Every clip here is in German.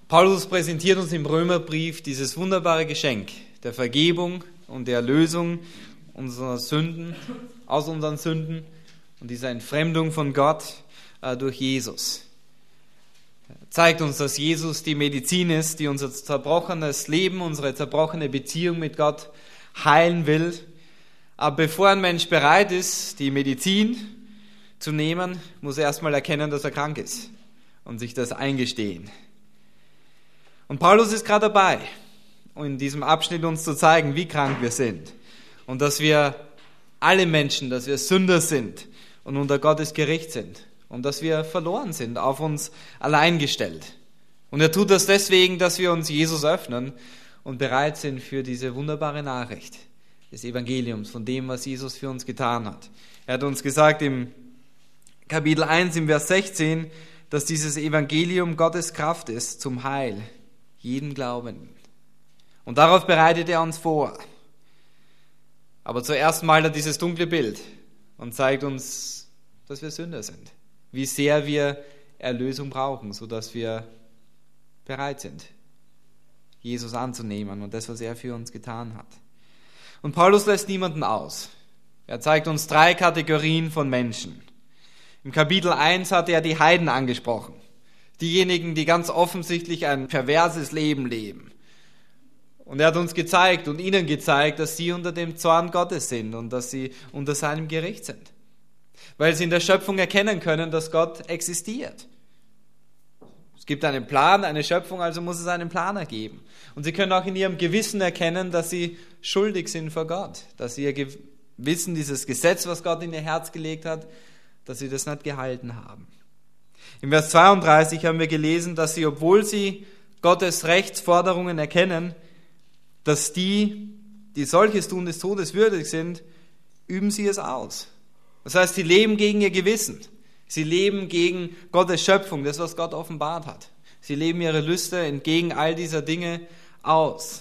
Paulus präsentiert uns im Römerbrief dieses wunderbare Geschenk der Vergebung und der Erlösung aus unseren Sünden und dieser Entfremdung von Gott durch Jesus. Er zeigt uns, dass Jesus die Medizin ist, die unser zerbrochenes Leben, unsere zerbrochene Beziehung mit Gott heilen will. Aber bevor ein Mensch bereit ist, die Medizin zu nehmen, muss er erstmal erkennen, dass er krank ist und sich das eingestehen. Und Paulus ist gerade dabei, in diesem Abschnitt uns zu zeigen, wie krank wir sind und dass wir alle Menschen, dass wir Sünder sind und unter Gottes Gericht sind und dass wir verloren sind, auf uns allein gestellt. Und er tut das deswegen, dass wir uns Jesus öffnen und bereit sind für diese wunderbare Nachricht des Evangeliums, von dem, was Jesus für uns getan hat. Er hat uns gesagt im Kapitel 1, im Vers 16, dass dieses Evangelium Gottes Kraft ist zum Heil jeden Glaubenden. Und darauf bereitet er uns vor. Aber zuerst malt er dieses dunkle Bild und zeigt uns, dass wir Sünder sind. Wie sehr wir Erlösung brauchen, sodass wir bereit sind, Jesus anzunehmen und das, was er für uns getan hat. Und Paulus lässt niemanden aus. Er zeigt uns 3 Kategorien von Menschen. Im Kapitel 1 hat er die Heiden angesprochen. Diejenigen, die ganz offensichtlich ein perverses Leben leben. Und er hat uns gezeigt und ihnen gezeigt, dass sie unter dem Zorn Gottes sind und dass sie unter seinem Gericht sind. Weil sie in der Schöpfung erkennen können, dass Gott existiert. Es gibt einen Plan, eine Schöpfung, also muss es einen Planer geben. Und sie können auch in ihrem Gewissen erkennen, dass sie schuldig sind vor Gott. Dass sie ihr Gewissen, dieses Gesetz, was Gott in ihr Herz gelegt hat, dass sie das nicht gehalten haben. Im Vers 32 haben wir gelesen, dass sie, obwohl sie Gottes Rechtsforderungen erkennen, dass die solches tun des Todes würdig sind, üben sie es aus. Das heißt, sie leben gegen ihr Gewissen. Sie leben gegen Gottes Schöpfung, das, was Gott offenbart hat. Sie leben ihre Lüste entgegen all dieser Dinge aus.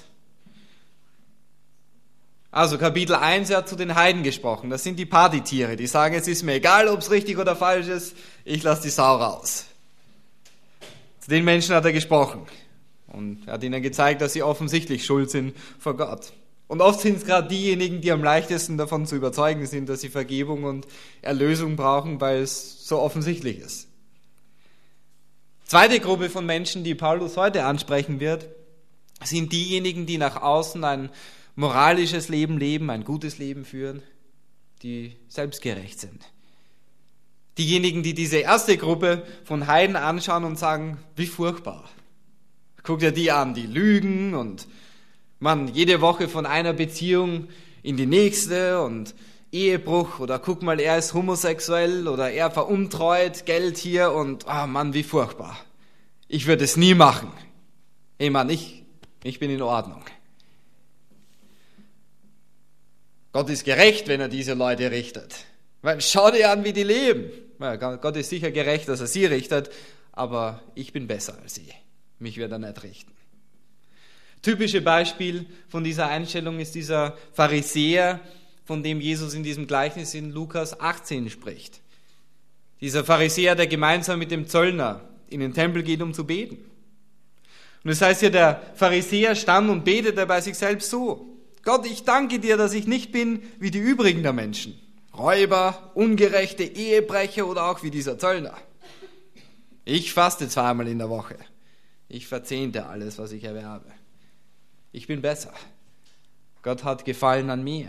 Also Kapitel 1, er hat zu den Heiden gesprochen. Das sind die Partytiere, die sagen, es ist mir egal, ob es richtig oder falsch ist, ich lasse die Sau raus. Zu den Menschen hat er gesprochen. Und er hat ihnen gezeigt, dass sie offensichtlich schuld sind vor Gott. Und oft sind es gerade diejenigen, die am leichtesten davon zu überzeugen sind, dass sie Vergebung und Erlösung brauchen, weil es so offensichtlich ist. Zweite Gruppe von Menschen, die Paulus heute ansprechen wird, sind diejenigen, die nach außen ein moralisches Leben leben, ein gutes Leben führen, die selbstgerecht sind. Diejenigen, die diese erste Gruppe von Heiden anschauen und sagen, wie furchtbar. Guck dir die an, die lügen und jede Woche von einer Beziehung in die nächste und Ehebruch oder guck mal, er ist homosexuell oder er veruntreut, Geld hier und wie furchtbar. Ich würde es nie machen. Hey Mann, ich bin in Ordnung. Gott ist gerecht, wenn er diese Leute richtet. Weil schau dir an, wie die leben. Gott ist sicher gerecht, dass er sie richtet, aber ich bin besser als sie. Mich wird er nicht richten. Typische Beispiel von dieser Einstellung ist dieser Pharisäer, von dem Jesus in diesem Gleichnis in Lukas 18 spricht. Dieser Pharisäer, der gemeinsam mit dem Zöllner in den Tempel geht, um zu beten. Und das heißt hier, der Pharisäer stand und betete bei sich selbst so: Gott, ich danke dir, dass ich nicht bin wie die übrigen der Menschen. Räuber, ungerechte Ehebrecher oder auch wie dieser Zöllner. Ich faste 2-mal in der Woche. Ich verzehnte alles, was ich erwerbe. Ich bin besser. Gott hat Gefallen an mir.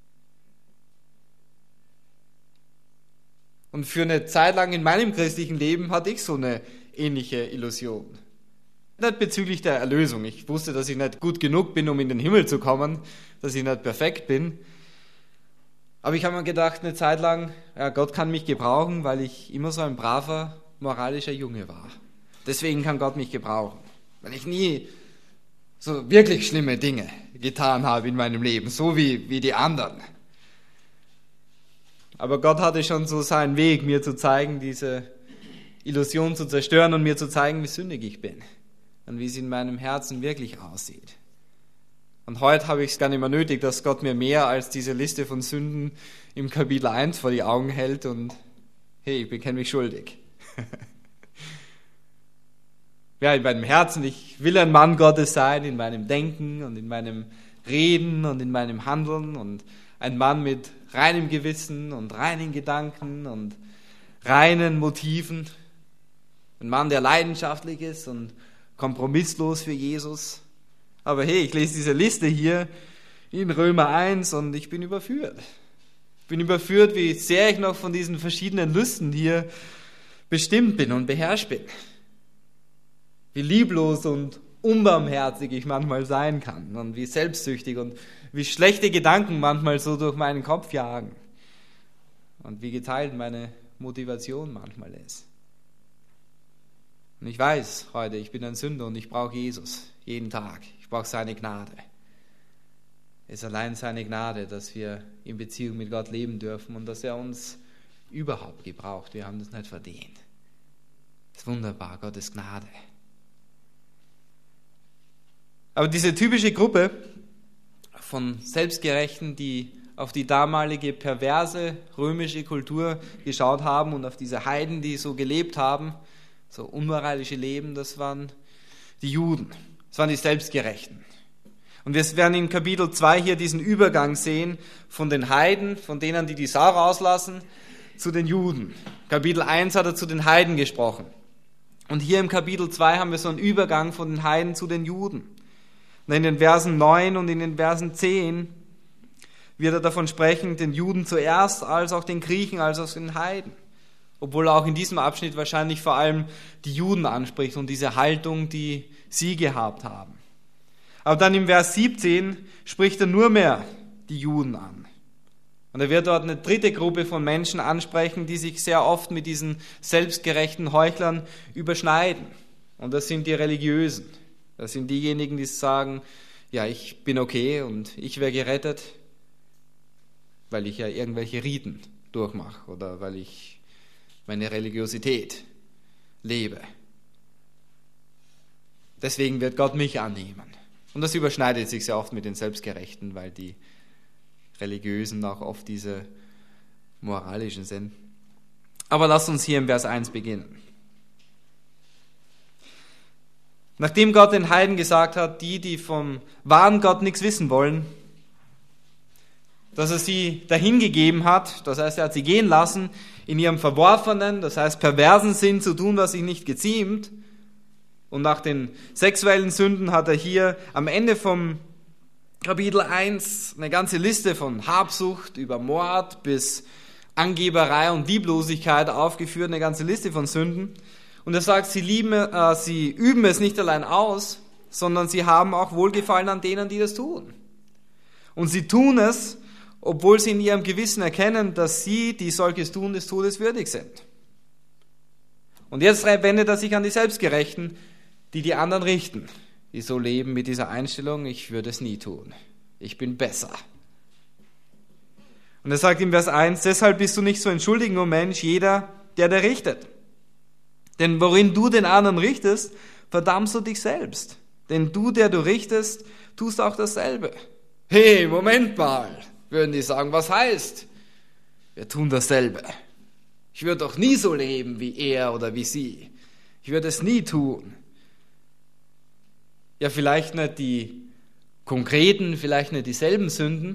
Und für eine Zeit lang in meinem christlichen Leben hatte ich so eine ähnliche Illusion. Nicht bezüglich der Erlösung. Ich wusste, dass ich nicht gut genug bin, um in den Himmel zu kommen, dass ich nicht perfekt bin. Aber ich habe mir gedacht, eine Zeit lang, Gott kann mich gebrauchen, weil ich immer so ein braver, moralischer Junge war. Deswegen kann Gott mich gebrauchen. Weil ich nie so wirklich schlimme Dinge getan habe in meinem Leben, so wie die anderen. Aber Gott hatte schon so seinen Weg, mir zu zeigen, diese Illusion zu zerstören und mir zu zeigen, wie sündig ich bin und wie es in meinem Herzen wirklich aussieht. Und heute habe ich es gar nicht mehr nötig, dass Gott mir mehr als diese Liste von Sünden im Kapitel 1 vor die Augen hält und hey, ich bekenne mich schuldig. Ja, in meinem Herzen, ich will ein Mann Gottes sein, in meinem Denken und in meinem Reden und in meinem Handeln und ein Mann mit reinem Gewissen und reinen Gedanken und reinen Motiven. Ein Mann, der leidenschaftlich ist und kompromisslos für Jesus. Aber hey, ich lese diese Liste hier in Römer 1 und ich bin überführt. Ich bin überführt, wie sehr ich noch von diesen verschiedenen Lüsten hier bestimmt bin und beherrscht bin. Wie lieblos und unbarmherzig ich manchmal sein kann und wie selbstsüchtig und wie schlechte Gedanken manchmal so durch meinen Kopf jagen und wie geteilt meine Motivation manchmal ist. Und ich weiß heute, ich bin ein Sünder und ich brauche Jesus jeden Tag. Ich brauche seine Gnade. Es ist allein seine Gnade, dass wir in Beziehung mit Gott leben dürfen und dass er uns überhaupt gebraucht. Wir haben das nicht verdient. Das ist wunderbar, Gottes Gnade. Aber diese typische Gruppe von Selbstgerechten, die auf die damalige perverse römische Kultur geschaut haben und auf diese Heiden, die so gelebt haben, so unmoralische Leben, das waren die Juden, das waren die Selbstgerechten. Und wir werden in Kapitel 2 hier diesen Übergang sehen von den Heiden, von denen, die Sau rauslassen, zu den Juden. Kapitel 1 hat er zu den Heiden gesprochen. Und hier im Kapitel 2 haben wir so einen Übergang von den Heiden zu den Juden. Und in den Versen 9 und in den Versen 10 wird er davon sprechen, den Juden zuerst, als auch den Griechen, als auch den Heiden. Obwohl er auch in diesem Abschnitt wahrscheinlich vor allem die Juden anspricht und diese Haltung, die sie gehabt haben. Aber dann im Vers 17 spricht er nur mehr die Juden an. Und er wird dort eine dritte Gruppe von Menschen ansprechen, die sich sehr oft mit diesen selbstgerechten Heuchlern überschneiden. Und das sind die Religiösen. Das sind diejenigen, die sagen, ja, ich bin okay und ich wäre gerettet, weil ich ja irgendwelche Riten durchmache oder weil ich meine Religiosität lebe. Deswegen wird Gott mich annehmen. Und das überschneidet sich sehr oft mit den Selbstgerechten, weil die Religiösen auch oft diese moralischen sind. Aber lasst uns hier im Vers 1 beginnen. Nachdem Gott den Heiden gesagt hat, die vom wahren Gott nichts wissen wollen, dass er sie dahingegeben hat, das heißt, er hat sie gehen lassen, in ihrem verworfenen, das heißt perversen Sinn zu tun, was sich nicht geziemt. Und nach den sexuellen Sünden hat er hier am Ende vom Kapitel 1 eine ganze Liste von Habsucht über Mord bis Angeberei und Lieblosigkeit aufgeführt, eine ganze Liste von Sünden. Und er sagt, sie üben es nicht allein aus, sondern sie haben auch Wohlgefallen an denen, die das tun. Und sie tun es, obwohl sie in ihrem Gewissen erkennen, dass sie, die solches tun, des Todes würdig sind. Und jetzt wendet er sich an die Selbstgerechten, die anderen richten, die so leben mit dieser Einstellung, ich würde es nie tun, ich bin besser. Und er sagt im Vers 1, deshalb bist du nicht zu entschuldigen, o Mensch, jeder, der richtet. Denn worin du den anderen richtest, verdammst du dich selbst. Denn du, der du richtest, tust auch dasselbe. Hey, Moment mal, würden die sagen, was heißt, wir tun dasselbe. Ich würde doch nie so leben wie er oder wie sie. Ich würde es nie tun. Ja, vielleicht nicht die konkreten, vielleicht nicht dieselben Sünden.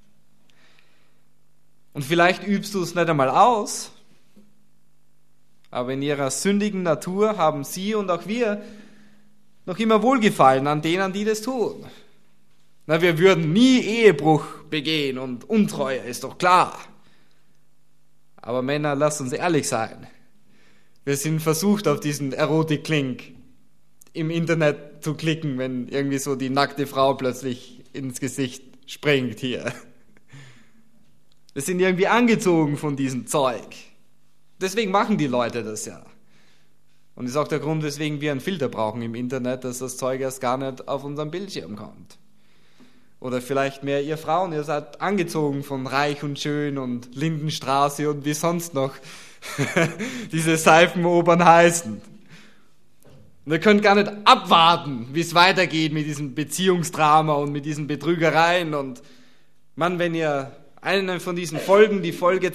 Und vielleicht übst du es nicht einmal aus. Aber in ihrer sündigen Natur haben sie und auch wir noch immer Wohlgefallen an denen, die das tun. Na, wir würden nie Ehebruch begehen und Untreue, ist doch klar. Aber Männer, lasst uns ehrlich sein. Wir sind versucht, auf diesen Erotik-Link im Internet zu klicken, wenn irgendwie so die nackte Frau plötzlich ins Gesicht springt hier. Wir sind irgendwie angezogen von diesem Zeug. Deswegen machen die Leute das ja. Und das ist auch der Grund, weswegen wir einen Filter brauchen im Internet, dass das Zeug erst gar nicht auf unserem Bildschirm kommt. Oder vielleicht mehr ihr Frauen, ihr seid angezogen von Reich und Schön und Lindenstraße und wie sonst noch diese Seifenopern heißen. Und ihr könnt gar nicht abwarten, wie es weitergeht mit diesem Beziehungsdrama und mit diesen Betrügereien. Und Mann, wenn ihr eine von diesen Folgen, die Folge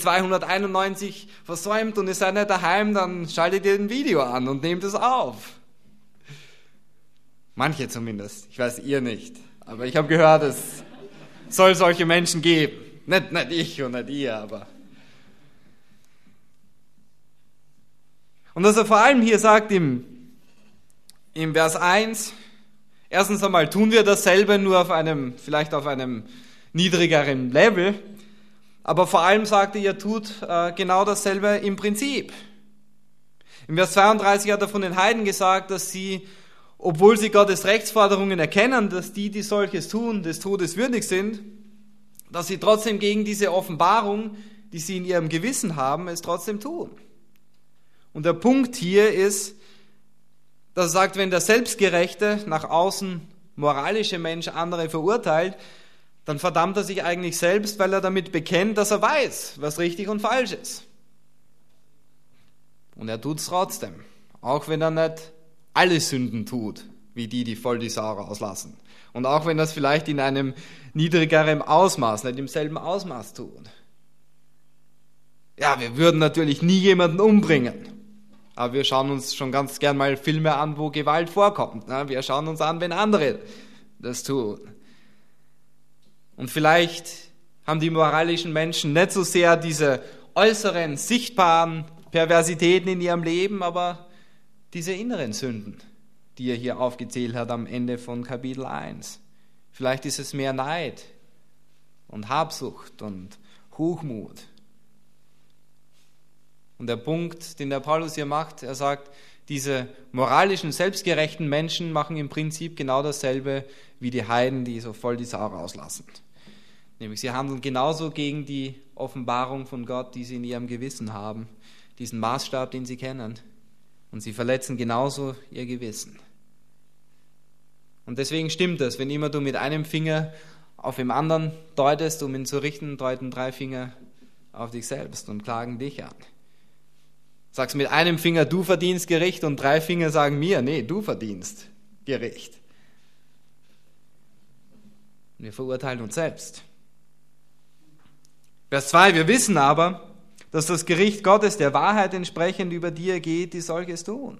291, versäumt und ihr seid nicht daheim, dann schaltet ihr ein Video an und nehmt es auf. Manche zumindest. Ich weiß, ihr nicht. Aber ich habe gehört, es soll solche Menschen geben. Nicht ich und nicht ihr, aber. Und dass er vor allem hier sagt im Vers 1, erstens einmal tun wir dasselbe, nur vielleicht auf einem niedrigeren Level. Aber vor allem sagt er, ihr tut genau dasselbe im Prinzip. Im Vers 32 hat er von den Heiden gesagt, dass sie, obwohl sie Gottes Rechtsforderungen erkennen, dass die solches tun, des Todes würdig sind, dass sie trotzdem gegen diese Offenbarung, die sie in ihrem Gewissen haben, es trotzdem tun. Und der Punkt hier ist, dass er sagt, wenn der selbstgerechte, nach außen moralische Mensch andere verurteilt, dann verdammt er sich eigentlich selbst, weil er damit bekennt, dass er weiß, was richtig und falsch ist. Und er tut es trotzdem, auch wenn er nicht alle Sünden tut, wie die voll die Sau rauslassen. Und auch wenn er es vielleicht in einem niedrigeren Ausmaß, nicht im selben Ausmaß tut. Ja, wir würden natürlich nie jemanden umbringen. Aber wir schauen uns schon ganz gern mal Filme an, wo Gewalt vorkommt. Wir schauen uns an, wenn andere das tun. Und vielleicht haben die moralischen Menschen nicht so sehr diese äußeren, sichtbaren Perversitäten in ihrem Leben, aber diese inneren Sünden, die er hier aufgezählt hat am Ende von Kapitel 1. Vielleicht ist es mehr Neid und Habsucht und Hochmut. Und der Punkt, den der Paulus hier macht, er sagt, diese moralischen, selbstgerechten Menschen machen im Prinzip genau dasselbe wie die Heiden, die so voll die Sau rauslassen. Nämlich sie handeln genauso gegen die Offenbarung von Gott, die sie in ihrem Gewissen haben, diesen Maßstab, den sie kennen. Und sie verletzen genauso ihr Gewissen. Und deswegen stimmt es, wenn immer du mit einem Finger auf dem anderen deutest, um ihn zu richten, deuten 3 Finger auf dich selbst und klagen dich an. Sagst mit einem Finger, du verdienst Gericht, und 3 Finger sagen mir, nee, du verdienst Gericht. Und wir verurteilen uns selbst. Vers 2, wir wissen aber, dass das Gericht Gottes der Wahrheit entsprechend über die ergeht, die solches tun.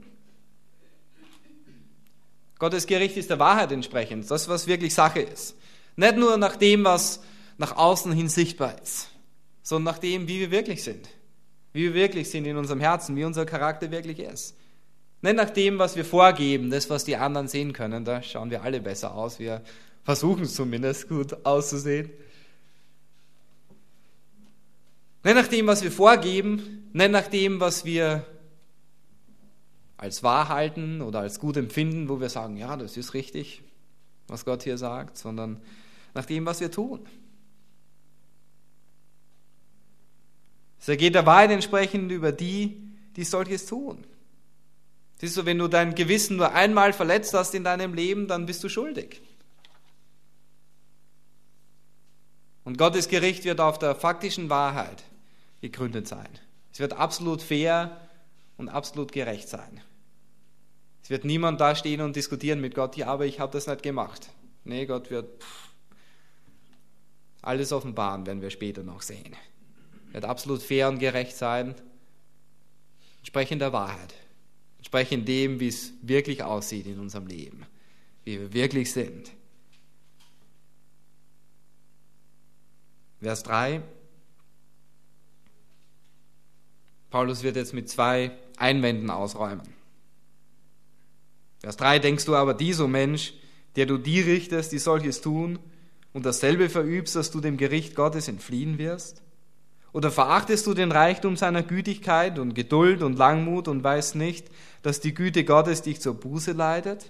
Gottes Gericht ist der Wahrheit entsprechend, das, was wirklich Sache ist. Nicht nur nach dem, was nach außen hin sichtbar ist, sondern nach dem, wie wir wirklich sind. Wie wir wirklich sind in unserem Herzen, wie unser Charakter wirklich ist. Nicht nach dem, was wir vorgeben, das, was die anderen sehen können. Da schauen wir alle besser aus. Wir versuchen zumindest gut auszusehen. Nicht nach dem, was wir vorgeben, nicht nach dem, was wir als wahr halten oder als gut empfinden, wo wir sagen, ja, das ist richtig, was Gott hier sagt, sondern nach dem, was wir tun. Es ergeht der Wahrheit entsprechend über die solches tun. Siehst du, wenn du dein Gewissen nur einmal verletzt hast in deinem Leben, dann bist du schuldig. Und Gottes Gericht wird auf der faktischen Wahrheit gegründet sein. Es wird absolut fair und absolut gerecht sein. Es wird niemand da stehen und diskutieren mit Gott, ja, aber ich habe das nicht gemacht. Nee, Gott wird alles offenbaren, werden wir später noch sehen. Wird absolut fair und gerecht sein, entsprechend der Wahrheit, entsprechend dem, wie es wirklich aussieht in unserem Leben, wie wir wirklich sind. Vers 3. Paulus wird jetzt mit 2 Einwänden ausräumen. Vers 3, denkst du aber dies, o Mensch, der du die richtest, die solches tun, und dasselbe verübst, dass du dem Gericht Gottes entfliehen wirst? Oder verachtest du den Reichtum seiner Gütigkeit und Geduld und Langmut und weißt nicht, dass die Güte Gottes dich zur Buße leitet?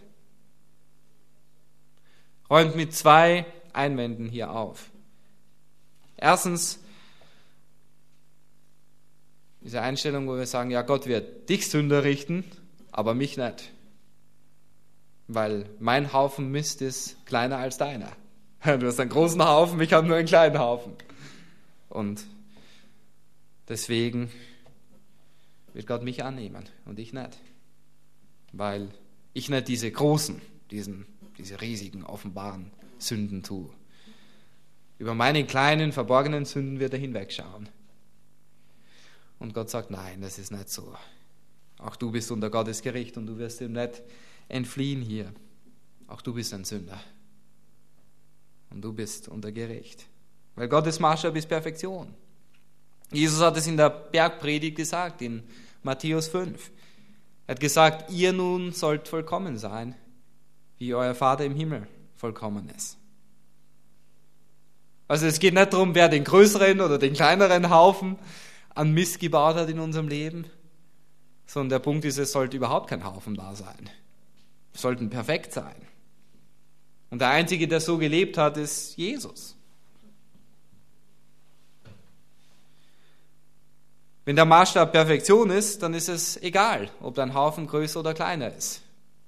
Räumt mit 2 Einwänden hier auf. Erstens, diese Einstellung, wo wir sagen, ja, Gott wird dich Sünder richten, aber mich nicht. Weil mein Haufen Mist ist kleiner als deiner. Du hast einen großen Haufen, ich habe nur einen kleinen Haufen. Und deswegen wird Gott mich annehmen und ich nicht. Weil ich nicht diese großen, diese riesigen, offenbaren Sünden tue. Über meine kleinen, verborgenen Sünden wird er hinwegschauen. Und Gott sagt, nein, das ist nicht so. Auch du bist unter Gottes Gericht und du wirst ihm nicht entfliehen hier. auch du bist ein Sünder. Und du bist unter Gericht. Weil Gottes Maßstab ist Perfektion. Jesus hat es in der Bergpredigt gesagt, in Matthäus 5. Er hat gesagt, ihr nun sollt vollkommen sein, wie euer Vater im Himmel vollkommen ist. Also es geht nicht darum, wer den größeren oder den kleineren Haufen an Mist gebaut hat in unserem Leben, sondern der Punkt ist, es sollte überhaupt kein Haufen da sein. Wir sollten perfekt sein. Und der Einzige, der so gelebt hat, ist Jesus. Wenn der Maßstab Perfektion ist, dann ist es egal, ob dein Haufen größer oder kleiner ist.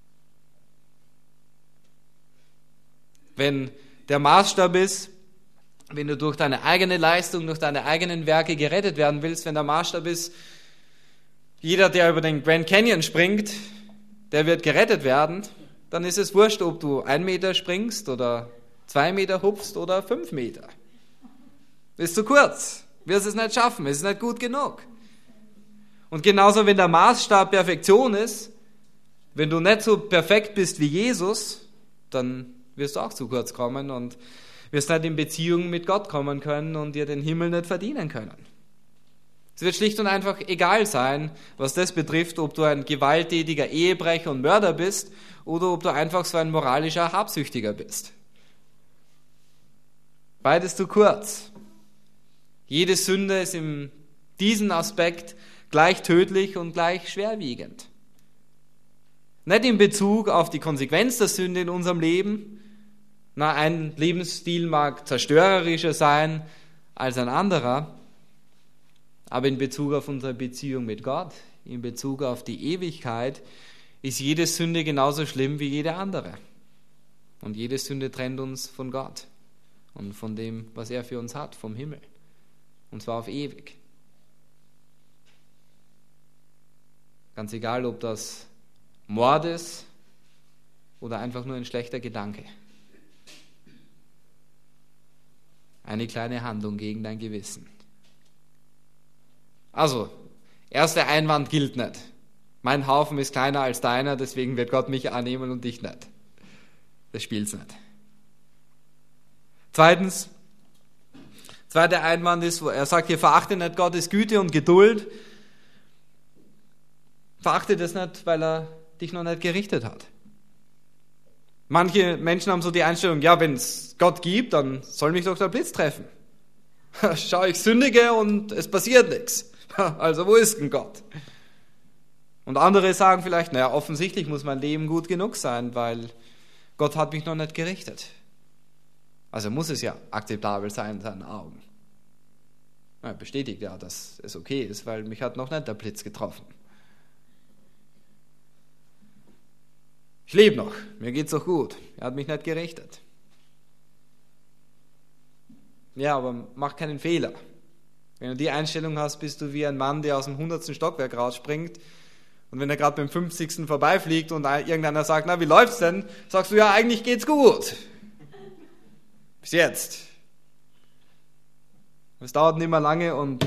Wenn der Maßstab ist, wenn du durch deine eigene Leistung, durch deine eigenen Werke gerettet werden willst, wenn der Maßstab ist, jeder, der über den Grand Canyon springt, der wird gerettet werden, dann ist es wurscht, ob du 1 Meter springst oder 2 Meter hupfst oder 5 Meter. Ist zu kurz. Wirst es nicht schaffen, es ist nicht gut genug. Und genauso, wenn der Maßstab Perfektion ist, wenn du nicht so perfekt bist wie Jesus, dann wirst du auch zu kurz kommen und wirst nicht in Beziehung mit Gott kommen können und dir den Himmel nicht verdienen können. Es wird schlicht und einfach egal sein, was das betrifft, ob du ein gewalttätiger Ehebrecher und Mörder bist oder ob du einfach so ein moralischer Habsüchtiger bist. Beides zu kurz. Jede Sünde ist in diesem Aspekt gleich tödlich und gleich schwerwiegend. Nicht in Bezug auf die Konsequenz der Sünde in unserem Leben. Ein Lebensstil mag zerstörerischer sein als ein anderer, aber in Bezug auf unsere Beziehung mit Gott, in Bezug auf die Ewigkeit, ist jede Sünde genauso schlimm wie jede andere. Und jede Sünde trennt uns von Gott und von dem, was er für uns hat, vom Himmel. Und zwar auf ewig. Ganz egal, ob das Mord ist oder einfach nur ein schlechter Gedanke. Eine kleine Handlung gegen dein Gewissen. Also, erster Einwand gilt nicht. Mein Haufen ist kleiner als deiner, deswegen wird Gott mich annehmen und dich nicht. Das spielt's nicht. Zweitens, zweiter Einwand ist, wo er sagt hier, verachte nicht Gottes Güte und Geduld. Verachte das nicht, weil er dich noch nicht gerichtet hat. Manche Menschen haben so die Einstellung, ja, wenn es Gott gibt, dann soll mich doch der Blitz treffen. Schau, ich sündige und es passiert nichts. Also wo ist denn Gott? Und andere sagen vielleicht, naja, offensichtlich muss mein Leben gut genug sein, weil Gott hat mich noch nicht gerichtet. Also muss es ja akzeptabel sein in seinen Augen. Er bestätigt ja, dass es okay ist, weil mich hat noch nicht der Blitz getroffen. Ich lebe noch, mir geht's doch gut. Er hat mich nicht gerichtet. Ja, aber mach keinen Fehler. Wenn du die Einstellung hast, bist du wie ein Mann, der aus dem 100. Stockwerk rausspringt und wenn er gerade beim 50. vorbeifliegt und irgendeiner sagt, na, wie läuft's denn? Sagst du, ja, eigentlich geht's gut. Bis jetzt. Es dauert nicht mehr lange und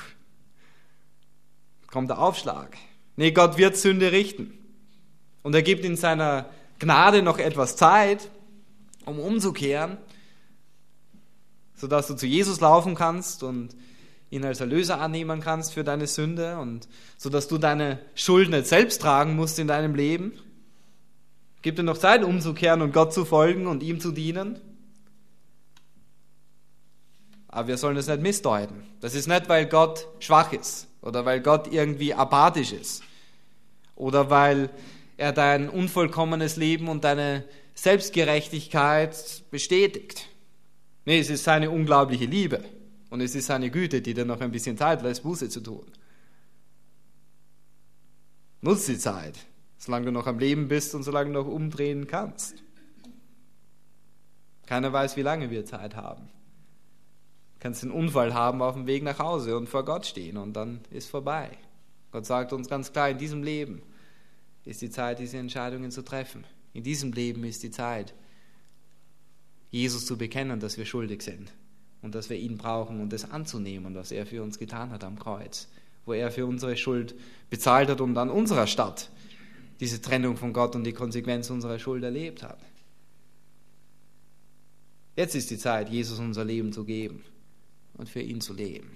kommt der Aufschlag. Nee, Gott wird Sünde richten. Und er gibt in seiner Gnade noch etwas Zeit, um umzukehren, sodass du zu Jesus laufen kannst und ihn als Erlöser annehmen kannst für deine Sünde und sodass du deine Schuld nicht selbst tragen musst in deinem Leben. Gibt dir noch Zeit, umzukehren und Gott zu folgen und ihm zu dienen. Aber wir sollen das nicht missdeuten. Das ist nicht, weil Gott schwach ist oder weil Gott irgendwie apathisch ist oder weil er dein unvollkommenes Leben und deine Selbstgerechtigkeit bestätigt. Nee, es ist seine unglaubliche Liebe und es ist seine Güte, die dir noch ein bisschen Zeit lässt, Buße zu tun. Nutz die Zeit, solange du noch am Leben bist und solange du noch umdrehen kannst. Keiner weiß, wie lange wir Zeit haben. Du kannst einen Unfall haben auf dem Weg nach Hause und vor Gott stehen und dann ist vorbei. Gott sagt uns ganz klar, in diesem Leben ist die Zeit, diese Entscheidungen zu treffen. In diesem Leben ist die Zeit, Jesus zu bekennen, dass wir schuldig sind und dass wir ihn brauchen und das anzunehmen, was er für uns getan hat am Kreuz, wo er für unsere Schuld bezahlt hat und an unserer Stadt diese Trennung von Gott und die Konsequenz unserer Schuld erlebt hat. Jetzt ist die Zeit, Jesus unser Leben zu geben und für ihn zu leben.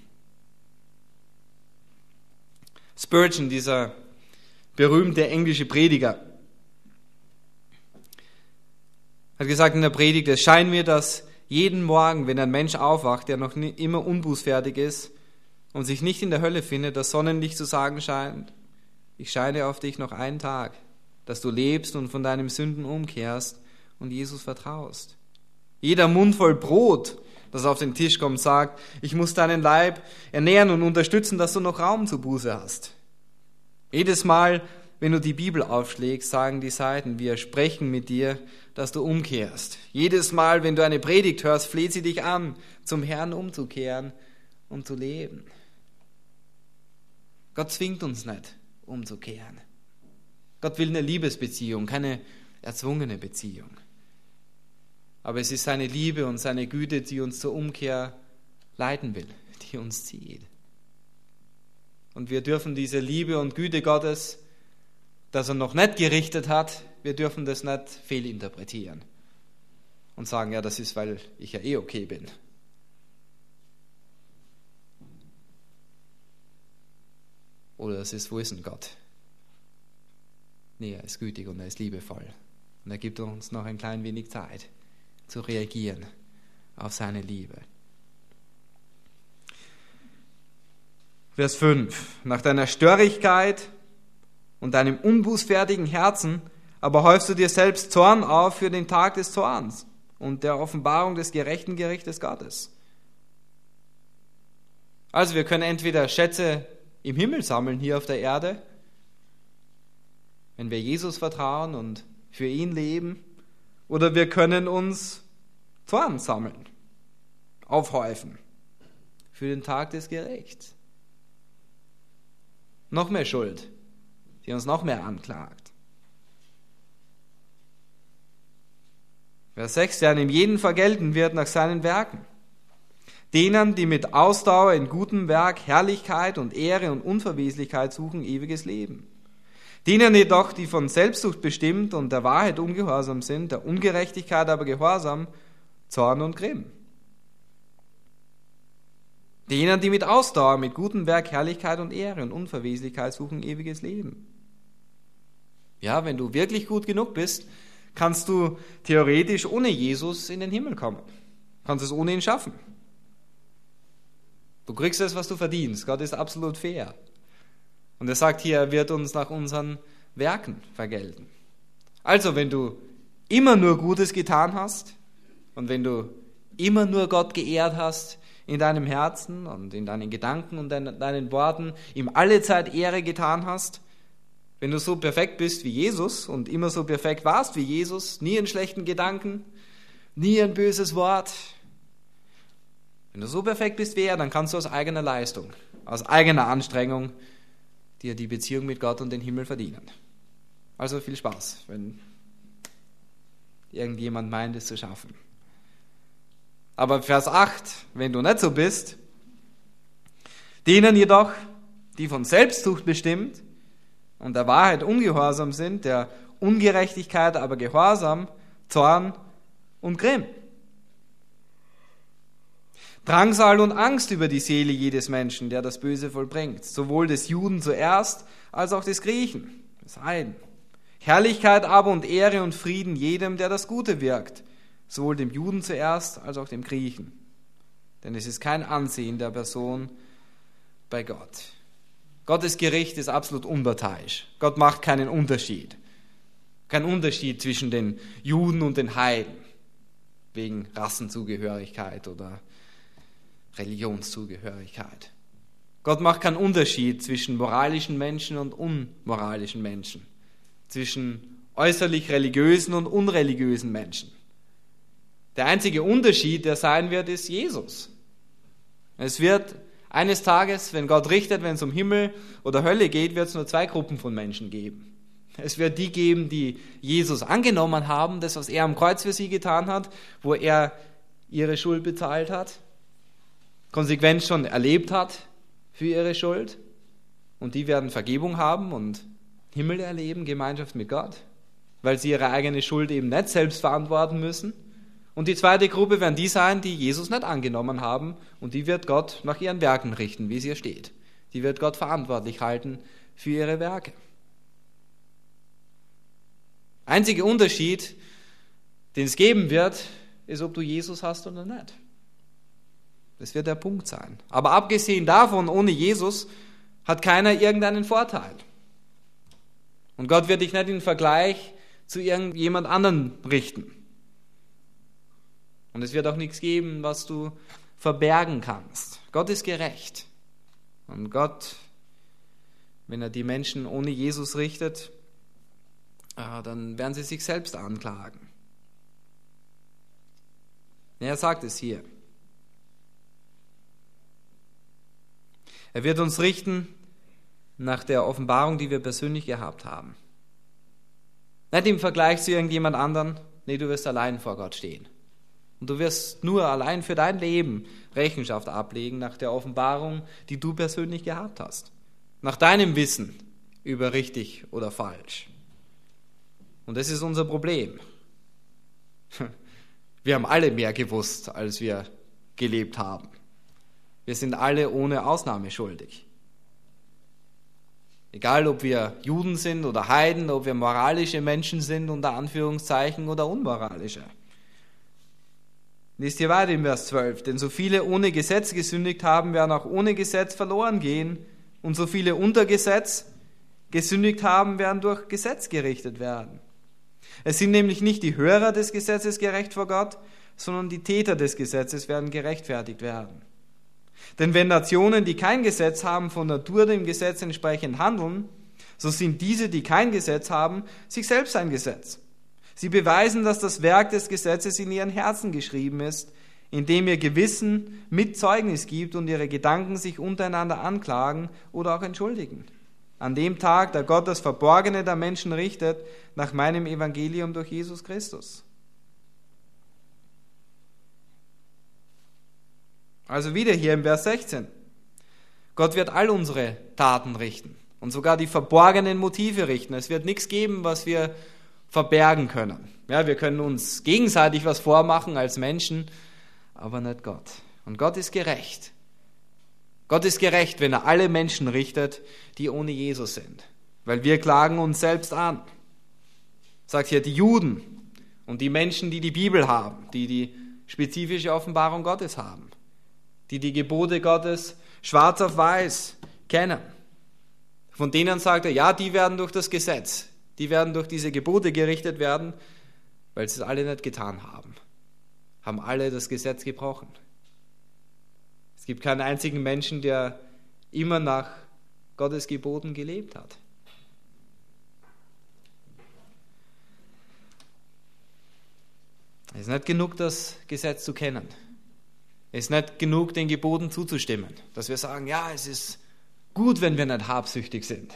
Spurgeon, dieser berühmte englische Prediger, hat gesagt in der Predigt, es scheint mir, dass jeden Morgen, wenn ein Mensch aufwacht, der noch immer unbußfertig ist und sich nicht in der Hölle findet, das Sonnenlicht zu sagen scheint, ich scheine auf dich noch einen Tag, dass du lebst und von deinen Sünden umkehrst und Jesus vertraust. Jeder Mund voll Brot, das auf den Tisch kommt, sagt, ich muss deinen Leib ernähren und unterstützen, dass du noch Raum zur Buße hast. Jedes Mal, wenn du die Bibel aufschlägst, sagen die Seiten, wir sprechen mit dir, dass du umkehrst. Jedes Mal, wenn du eine Predigt hörst, fleht sie dich an, zum Herrn umzukehren und zu leben. Gott zwingt uns nicht, umzukehren. Gott will eine Liebesbeziehung, keine erzwungene Beziehung. Aber es ist seine Liebe und seine Güte, die uns zur Umkehr leiten will, die uns zieht. Und wir dürfen diese Liebe und Güte Gottes, das er noch nicht gerichtet hat, wir dürfen das nicht fehlinterpretieren und sagen, ja, das ist, weil ich ja okay bin. Oder es ist, wo ist denn Gott? Nee, er ist gütig und er ist liebevoll. Und er gibt uns noch ein klein wenig Zeit zu reagieren auf seine Liebe. Vers 5. Nach deiner Störrigkeit und deinem unbußfertigen Herzen aber häufst du dir selbst Zorn auf für den Tag des Zorns und der Offenbarung des gerechten Gerichtes Gottes. Also wir können entweder Schätze im Himmel sammeln hier auf der Erde, wenn wir Jesus vertrauen und für ihn leben, oder wir können uns Zorn sammeln, aufhäufen für den Tag des Gerichts. Noch mehr Schuld, die uns noch mehr anklagt. Vers 6, der einem jeden vergelten wird nach seinen Werken. Denen, die mit Ausdauer in gutem Werk Herrlichkeit und Ehre und Unverweslichkeit suchen, ewiges Leben. Denen jedoch, die von Selbstsucht bestimmt und der Wahrheit ungehorsam sind, der Ungerechtigkeit aber gehorsam, Zorn und Grimm. Denen, die mit Ausdauer, mit gutem Werk Herrlichkeit und Ehre und Unverweslichkeit suchen, ewiges Leben. Ja, wenn du wirklich gut genug bist, kannst du theoretisch ohne Jesus in den Himmel kommen. Kannst es ohne ihn schaffen. Du kriegst es, was du verdienst. Gott ist absolut fair. Und er sagt hier, er wird uns nach unseren Werken vergelten. Also, wenn du immer nur Gutes getan hast und wenn du immer nur Gott geehrt hast in deinem Herzen und in deinen Gedanken und deinen Worten, ihm alle Zeit Ehre getan hast, wenn du so perfekt bist wie Jesus und immer so perfekt warst wie Jesus, nie einen schlechten Gedanken, nie ein böses Wort, wenn du so perfekt bist wie er, dann kannst du aus eigener Leistung, aus eigener Anstrengung dir die Beziehung mit Gott und den Himmel verdienen. Also viel Spaß, wenn irgendjemand meint, es zu schaffen. Aber Vers 8, wenn du nicht so bist, denen jedoch, die von Selbstsucht bestimmt und der Wahrheit ungehorsam sind, der Ungerechtigkeit aber Gehorsam, Zorn und Grimm. Drangsal und Angst über die Seele jedes Menschen, der das Böse vollbringt, sowohl des Juden zuerst als auch des Griechen, des Heiden. Herrlichkeit aber und Ehre und Frieden jedem, der das Gute wirkt, sowohl dem Juden zuerst als auch dem Griechen. Denn es ist kein Ansehen der Person bei Gott. Gottes Gericht ist absolut unparteiisch. Gott macht keinen Unterschied. Kein Unterschied zwischen den Juden und den Heiden, wegen Rassenzugehörigkeit oder Religionszugehörigkeit. Gott macht keinen Unterschied zwischen moralischen Menschen und unmoralischen Menschen, zwischen äußerlich religiösen und unreligiösen Menschen. Der einzige Unterschied, der sein wird, ist Jesus. Es wird eines Tages, wenn Gott richtet, wenn es um Himmel oder Hölle geht, wird es nur zwei Gruppen von Menschen geben. Es wird die geben, die Jesus angenommen haben, das, was er am Kreuz für sie getan hat, wo er ihre Schuld bezahlt hat, konsequent schon erlebt hat für ihre Schuld. Und die werden Vergebung haben und Himmel erleben, Gemeinschaft mit Gott, weil sie ihre eigene Schuld eben nicht selbst verantworten müssen. Und die zweite Gruppe werden die sein, die Jesus nicht angenommen haben, und die wird Gott nach ihren Werken richten, wie es hier steht. Die wird Gott verantwortlich halten für ihre Werke. Einziger Unterschied, den es geben wird, ist, ob du Jesus hast oder nicht. Das wird der Punkt sein. Aber abgesehen davon, ohne Jesus hat keiner irgendeinen Vorteil. Und Gott wird dich nicht in Vergleich zu irgendjemand anderen richten. Und es wird auch nichts geben, was du verbergen kannst. Gott ist gerecht. Und Gott, wenn er die Menschen ohne Jesus richtet, dann werden sie sich selbst anklagen. Er sagt es hier. Er wird uns richten nach der Offenbarung, die wir persönlich gehabt haben. Nicht im Vergleich zu irgendjemand anderen. Nee, du wirst allein vor Gott stehen. Und du wirst nur allein für dein Leben Rechenschaft ablegen nach der Offenbarung, die du persönlich gehabt hast. Nach deinem Wissen über richtig oder falsch. Und das ist unser Problem. Wir haben alle mehr gewusst, als wir gelebt haben. Wir sind alle ohne Ausnahme schuldig. Egal, ob wir Juden sind oder Heiden, ob wir moralische Menschen sind, unter Anführungszeichen, oder unmoralische. Lest hier weiter im Vers 12. Denn so viele ohne Gesetz gesündigt haben, werden auch ohne Gesetz verloren gehen. Und so viele unter Gesetz gesündigt haben, werden durch Gesetz gerichtet werden. Es sind nämlich nicht die Hörer des Gesetzes gerecht vor Gott, sondern die Täter des Gesetzes werden gerechtfertigt werden. Denn wenn Nationen, die kein Gesetz haben, von Natur dem Gesetz entsprechend handeln, so sind diese, die kein Gesetz haben, sich selbst ein Gesetz. Sie beweisen, dass das Werk des Gesetzes in ihren Herzen geschrieben ist, indem ihr Gewissen mit Zeugnis gibt und ihre Gedanken sich untereinander anklagen oder auch entschuldigen. An dem Tag, da Gott das Verborgene der Menschen richtet, nach meinem Evangelium durch Jesus Christus. Also wieder hier im Vers 16. Gott wird all unsere Taten richten und sogar die verborgenen Motive richten. Es wird nichts geben, was wir verbergen können. Ja, wir können uns gegenseitig was vormachen als Menschen, aber nicht Gott. Und Gott ist gerecht. Gott ist gerecht, wenn er alle Menschen richtet, die ohne Jesus sind. Weil wir klagen uns selbst an. Sagt hier die Juden und die Menschen, die die Bibel haben, die die spezifische Offenbarung Gottes haben, die die Gebote Gottes schwarz auf weiß kennen. Von denen sagt er, ja, die werden durch das Gesetz, die werden durch diese Gebote gerichtet werden, weil sie es alle nicht getan haben. Haben alle das Gesetz gebrochen. Es gibt keinen einzigen Menschen, der immer nach Gottes Geboten gelebt hat. Es ist nicht genug, das Gesetz zu kennen. Es ist nicht genug, den Geboten zuzustimmen. Dass wir sagen, ja, es ist gut, wenn wir nicht habsüchtig sind.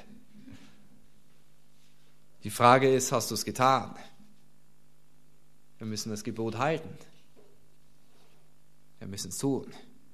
Die Frage ist, hast du es getan? Wir müssen das Gebot halten. Wir müssen es tun.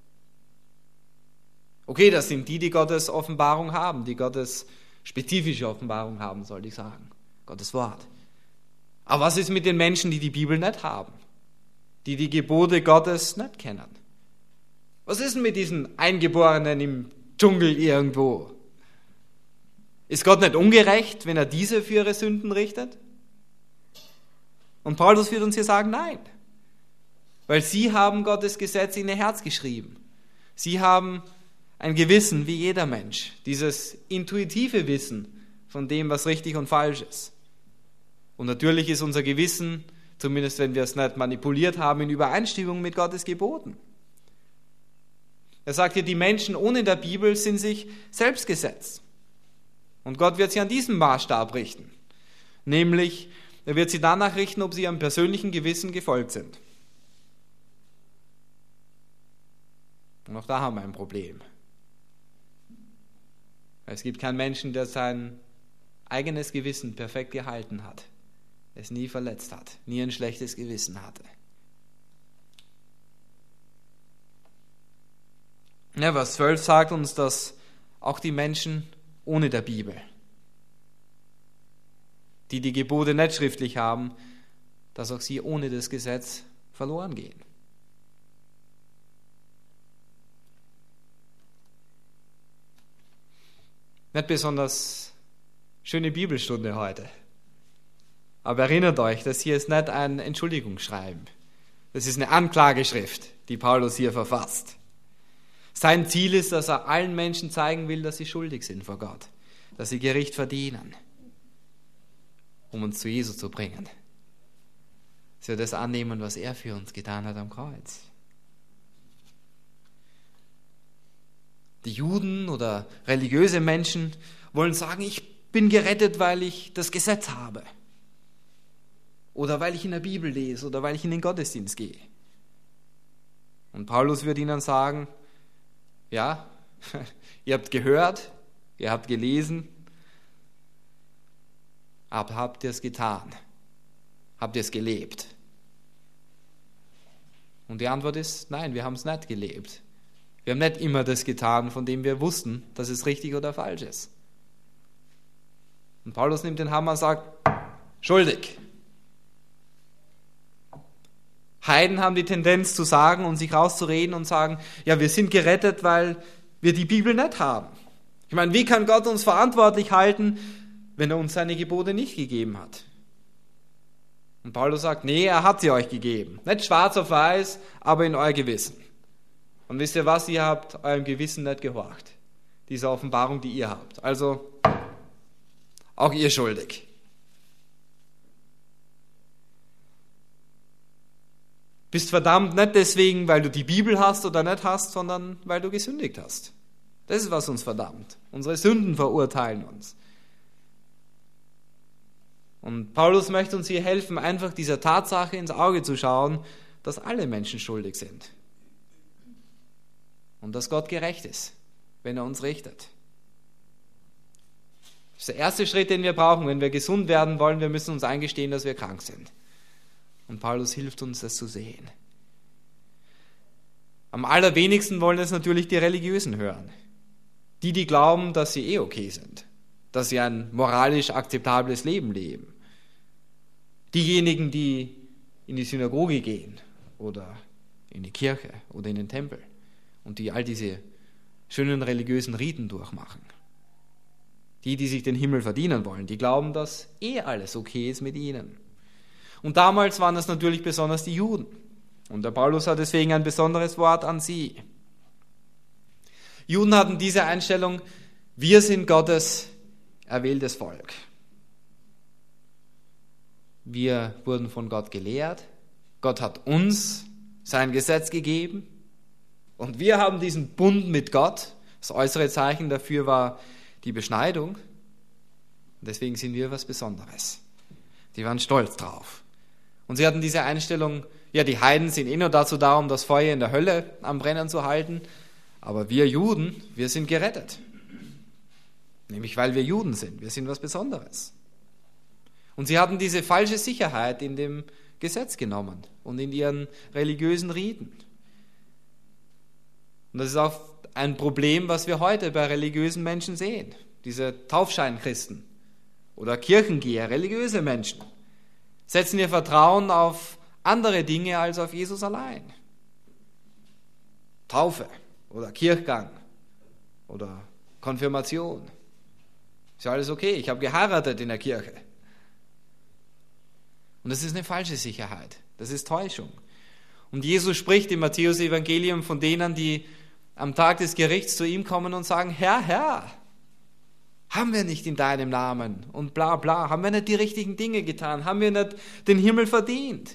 Okay, das sind die Gottes Offenbarung haben, die Gottes spezifische Offenbarung haben, sollte ich sagen. Gottes Wort. Aber was ist mit den Menschen, die die Bibel nicht haben? Die die Gebote Gottes nicht kennen? Was ist denn mit diesen Eingeborenen im Dschungel irgendwo? Ist Gott nicht ungerecht, wenn er diese für ihre Sünden richtet? Und Paulus wird uns hier sagen, nein. Weil sie haben Gottes Gesetz in ihr Herz geschrieben. Sie haben ein Gewissen wie jeder Mensch. Dieses intuitive Wissen von dem, was richtig und falsch ist. Und natürlich ist unser Gewissen, zumindest wenn wir es nicht manipuliert haben, in Übereinstimmung mit Gottes Geboten. Er sagt hier, die Menschen ohne der Bibel sind sich selbst Gesetz. Und Gott wird sie an diesem Maßstab richten. Nämlich, er wird sie danach richten, ob sie ihrem persönlichen Gewissen gefolgt sind. Und auch da haben wir ein Problem. Es gibt keinen Menschen, der sein eigenes Gewissen perfekt gehalten hat, es nie verletzt hat, nie ein schlechtes Gewissen hatte. Ja, Vers 12 sagt uns, dass auch die Menschen ohne der Bibel, die die Gebote nicht schriftlich haben, dass auch sie ohne das Gesetz verloren gehen. Nicht besonders schöne Bibelstunde heute. Aber erinnert euch, das hier ist nicht ein Entschuldigungsschreiben. Das ist eine Anklageschrift, die Paulus hier verfasst. Sein Ziel ist, dass er allen Menschen zeigen will, dass sie schuldig sind vor Gott, dass sie Gericht verdienen, um uns zu Jesus zu bringen. Dass wir das annehmen, was er für uns getan hat am Kreuz. Die Juden oder religiöse Menschen wollen sagen, ich bin gerettet, weil ich das Gesetz habe. Oder weil ich in der Bibel lese oder weil ich in den Gottesdienst gehe. Und Paulus wird ihnen sagen, ja, ihr habt gehört, ihr habt gelesen, aber habt ihr es getan? Habt ihr es gelebt? Und die Antwort ist, nein, wir haben es nicht gelebt. Wir haben nicht immer das getan, von dem wir wussten, dass es richtig oder falsch ist. Und Paulus nimmt den Hammer und sagt, schuldig. Heiden haben die Tendenz zu sagen und sich rauszureden und sagen, ja, wir sind gerettet, weil wir die Bibel nicht haben. Ich meine, wie kann Gott uns verantwortlich halten, wenn er uns seine Gebote nicht gegeben hat? Und Paulus sagt, nee, er hat sie euch gegeben. Nicht schwarz auf weiß, aber in euer Gewissen. Und wisst ihr was, ihr habt eurem Gewissen nicht gehorcht. Diese Offenbarung, die ihr habt. Also, auch ihr schuldig. Bist verdammt nicht deswegen, weil du die Bibel hast oder nicht hast, sondern weil du gesündigt hast. Das ist, was uns verdammt. Unsere Sünden verurteilen uns. Und Paulus möchte uns hier helfen, einfach dieser Tatsache ins Auge zu schauen, dass alle Menschen schuldig sind. Und dass Gott gerecht ist, wenn er uns richtet. Das ist der erste Schritt, den wir brauchen. Wenn wir gesund werden wollen, wir müssen uns eingestehen, dass wir krank sind. Und Paulus hilft uns, das zu sehen. Am allerwenigsten wollen es natürlich die Religiösen hören. Die glauben, dass sie okay sind. Dass sie ein moralisch akzeptables Leben leben. Diejenigen, die in die Synagoge gehen oder in die Kirche oder in den Tempel und die all diese schönen religiösen Riten durchmachen. Die sich den Himmel verdienen wollen, die glauben, dass alles okay ist mit ihnen. Und damals waren das natürlich besonders die Juden. Und der Paulus hat deswegen ein besonderes Wort an sie. Juden hatten diese Einstellung, wir sind Gottes erwähltes Volk. Wir wurden von Gott gelehrt. Gott hat uns sein Gesetz gegeben. Und wir haben diesen Bund mit Gott. Das äußere Zeichen dafür war die Beschneidung. Und deswegen sind wir was Besonderes. Die waren stolz drauf. Und sie hatten diese Einstellung, ja, die Heiden sind nur dazu da, um das Feuer in der Hölle am Brennen zu halten. Aber wir Juden, wir sind gerettet. Nämlich weil wir Juden sind. Wir sind was Besonderes. Und sie hatten diese falsche Sicherheit in dem Gesetz genommen und in ihren religiösen Riten. Und das ist auch ein Problem, was wir heute bei religiösen Menschen sehen. Diese Taufscheinchristen oder Kirchengeher, religiöse Menschen, setzen ihr Vertrauen auf andere Dinge als auf Jesus allein. Taufe oder Kirchgang oder Konfirmation. Ist ja alles okay, ich habe geheiratet in der Kirche. Und das ist eine falsche Sicherheit. Das ist Täuschung. Und Jesus spricht im Matthäus-Evangelium von denen, die am Tag des Gerichts zu ihm kommen und sagen, Herr, Herr, haben wir nicht in deinem Namen und bla bla, haben wir nicht die richtigen Dinge getan, haben wir nicht den Himmel verdient?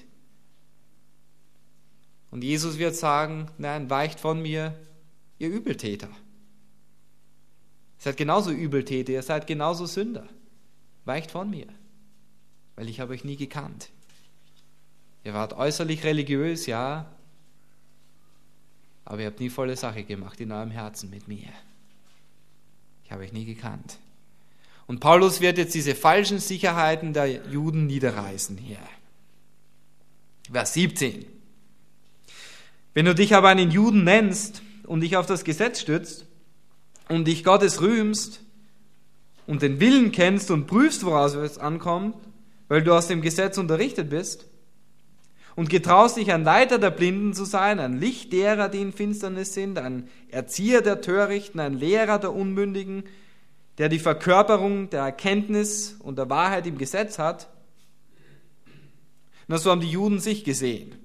Und Jesus wird sagen, nein, weicht von mir, ihr Übeltäter. Ihr seid genauso Übeltäter, ihr seid genauso Sünder. Weicht von mir, weil ich habe euch nie gekannt. Ihr wart äußerlich religiös, ja, aber ihr habt nie volle Sache gemacht in eurem Herzen mit mir. Ich habe euch nie gekannt. Und Paulus wird jetzt diese falschen Sicherheiten der Juden niederreißen hier. Vers 17. Wenn du dich aber einen Juden nennst und dich auf das Gesetz stützt und dich Gottes rühmst und den Willen kennst und prüfst, woraus es ankommt, weil du aus dem Gesetz unterrichtet bist, und getraust dich, ein Leiter der Blinden zu sein, ein Licht derer, die in Finsternis sind, ein Erzieher der Törichten, ein Lehrer der Unmündigen, der die Verkörperung der Erkenntnis und der Wahrheit im Gesetz hat. Und so haben die Juden sich gesehen.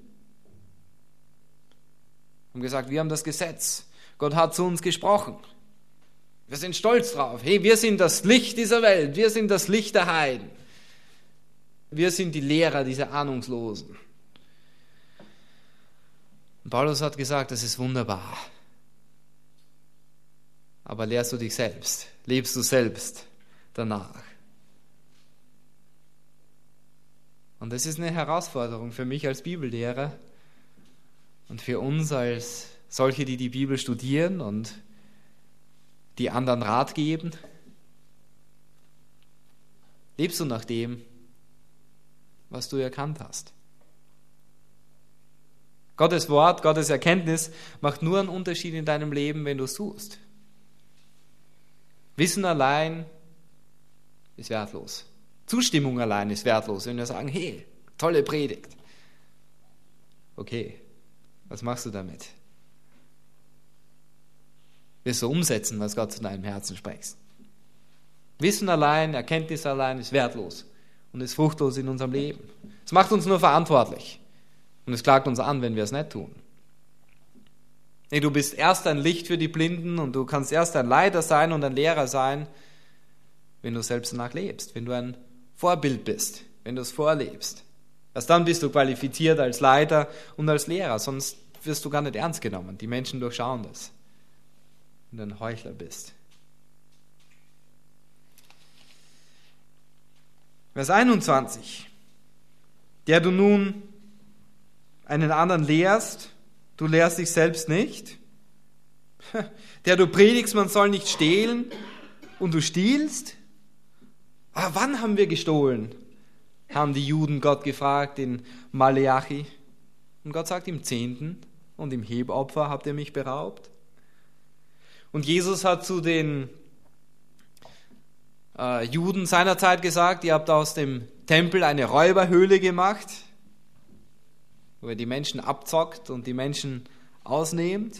Haben gesagt, wir haben das Gesetz. Gott hat zu uns gesprochen. Wir sind stolz drauf. Hey, wir sind das Licht dieser Welt. Wir sind das Licht der Heiden. Wir sind die Lehrer dieser Ahnungslosen. Und Paulus hat gesagt, das ist wunderbar. Aber lehrst du dich selbst? Lebst du selbst danach? Und das ist eine Herausforderung für mich als Bibellehrer und für uns als solche, die die Bibel studieren und die anderen Rat geben. Lebst du nach dem, was du erkannt hast? Gottes Wort, Gottes Erkenntnis macht nur einen Unterschied in deinem Leben, wenn du es suchst. Wissen allein ist wertlos. Zustimmung allein ist wertlos. Wenn wir sagen, hey, tolle Predigt. Okay, was machst du damit? Wirst du umsetzen, was Gott zu deinem Herzen spricht? Wissen allein, Erkenntnis allein ist wertlos und ist fruchtlos in unserem Leben. Es macht uns nur verantwortlich und es klagt uns an, wenn wir es nicht tun. Nee, du bist erst ein Licht für die Blinden und du kannst erst ein Leiter sein und ein Lehrer sein, wenn du selbst danach lebst, wenn du ein Vorbild bist, wenn du es vorlebst. Erst dann bist du qualifiziert als Leiter und als Lehrer, sonst wirst du gar nicht ernst genommen. Die Menschen durchschauen das, wenn du ein Heuchler bist. Vers 21. Der du nun einen anderen lehrst, du lehrst dich selbst nicht. Der du predigst, man soll nicht stehlen und du stiehlst. Aber wann haben wir gestohlen? Haben die Juden Gott gefragt in Maleachi. Und Gott sagt, im 10. und im Hebopfer habt ihr mich beraubt. Und Jesus hat zu den Juden seinerzeit gesagt, ihr habt aus dem Tempel eine Räuberhöhle gemacht, wo ihr die Menschen abzockt und die Menschen ausnehmt.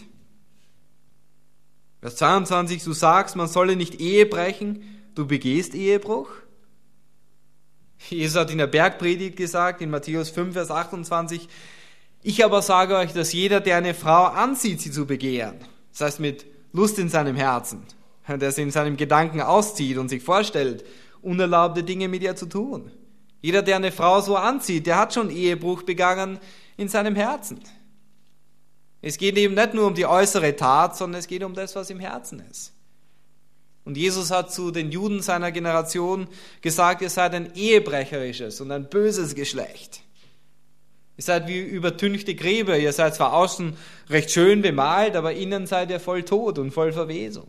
Vers 22, du sagst, man solle nicht Ehe brechen, du begehst Ehebruch. Jesus hat in der Bergpredigt gesagt, in Matthäus 5, Vers 28, ich aber sage euch, dass jeder, der eine Frau ansieht, sie zu begehren, das heißt mit Lust in seinem Herzen, der sie in seinem Gedanken auszieht und sich vorstellt, unerlaubte Dinge mit ihr zu tun. Jeder, der eine Frau so anzieht, der hat schon Ehebruch begangen in seinem Herzen. Es geht eben nicht nur um die äußere Tat, sondern es geht um das, was im Herzen ist. Und Jesus hat zu den Juden seiner Generation gesagt, ihr seid ein ehebrecherisches und ein böses Geschlecht. Ihr seid wie übertünchte Gräber, ihr seid zwar außen recht schön bemalt, aber innen seid ihr voll Tod und voll Verwesung.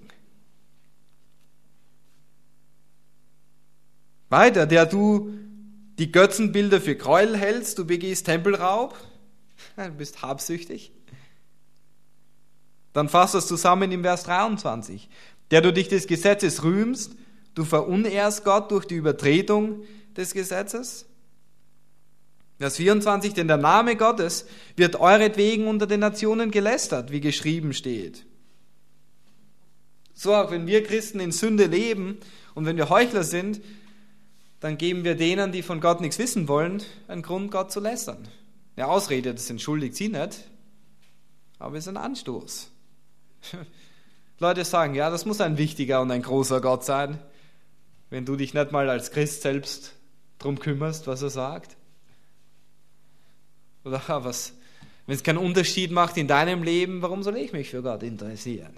Weiter, der du die Götzenbilder für Gräuel hältst, du begehst Tempelraub, du bist habsüchtig. Dann fasst das zusammen im Vers 23. Der du dich des Gesetzes rühmst, du verunehrst Gott durch die Übertretung des Gesetzes. Vers 24, denn der Name Gottes wird euretwegen unter den Nationen gelästert, wie geschrieben steht. So auch wenn wir Christen in Sünde leben und wenn wir Heuchler sind, dann geben wir denen, die von Gott nichts wissen wollen, einen Grund, Gott zu lästern. Eine Ausrede, das entschuldigt sie nicht, aber es ist ein Anstoß. Leute sagen, ja, das muss ein wichtiger und ein großer Gott sein, wenn du dich nicht mal als Christ selbst drum kümmerst, was er sagt. Oder wenn es keinen Unterschied macht in deinem Leben, warum soll ich mich für Gott interessieren?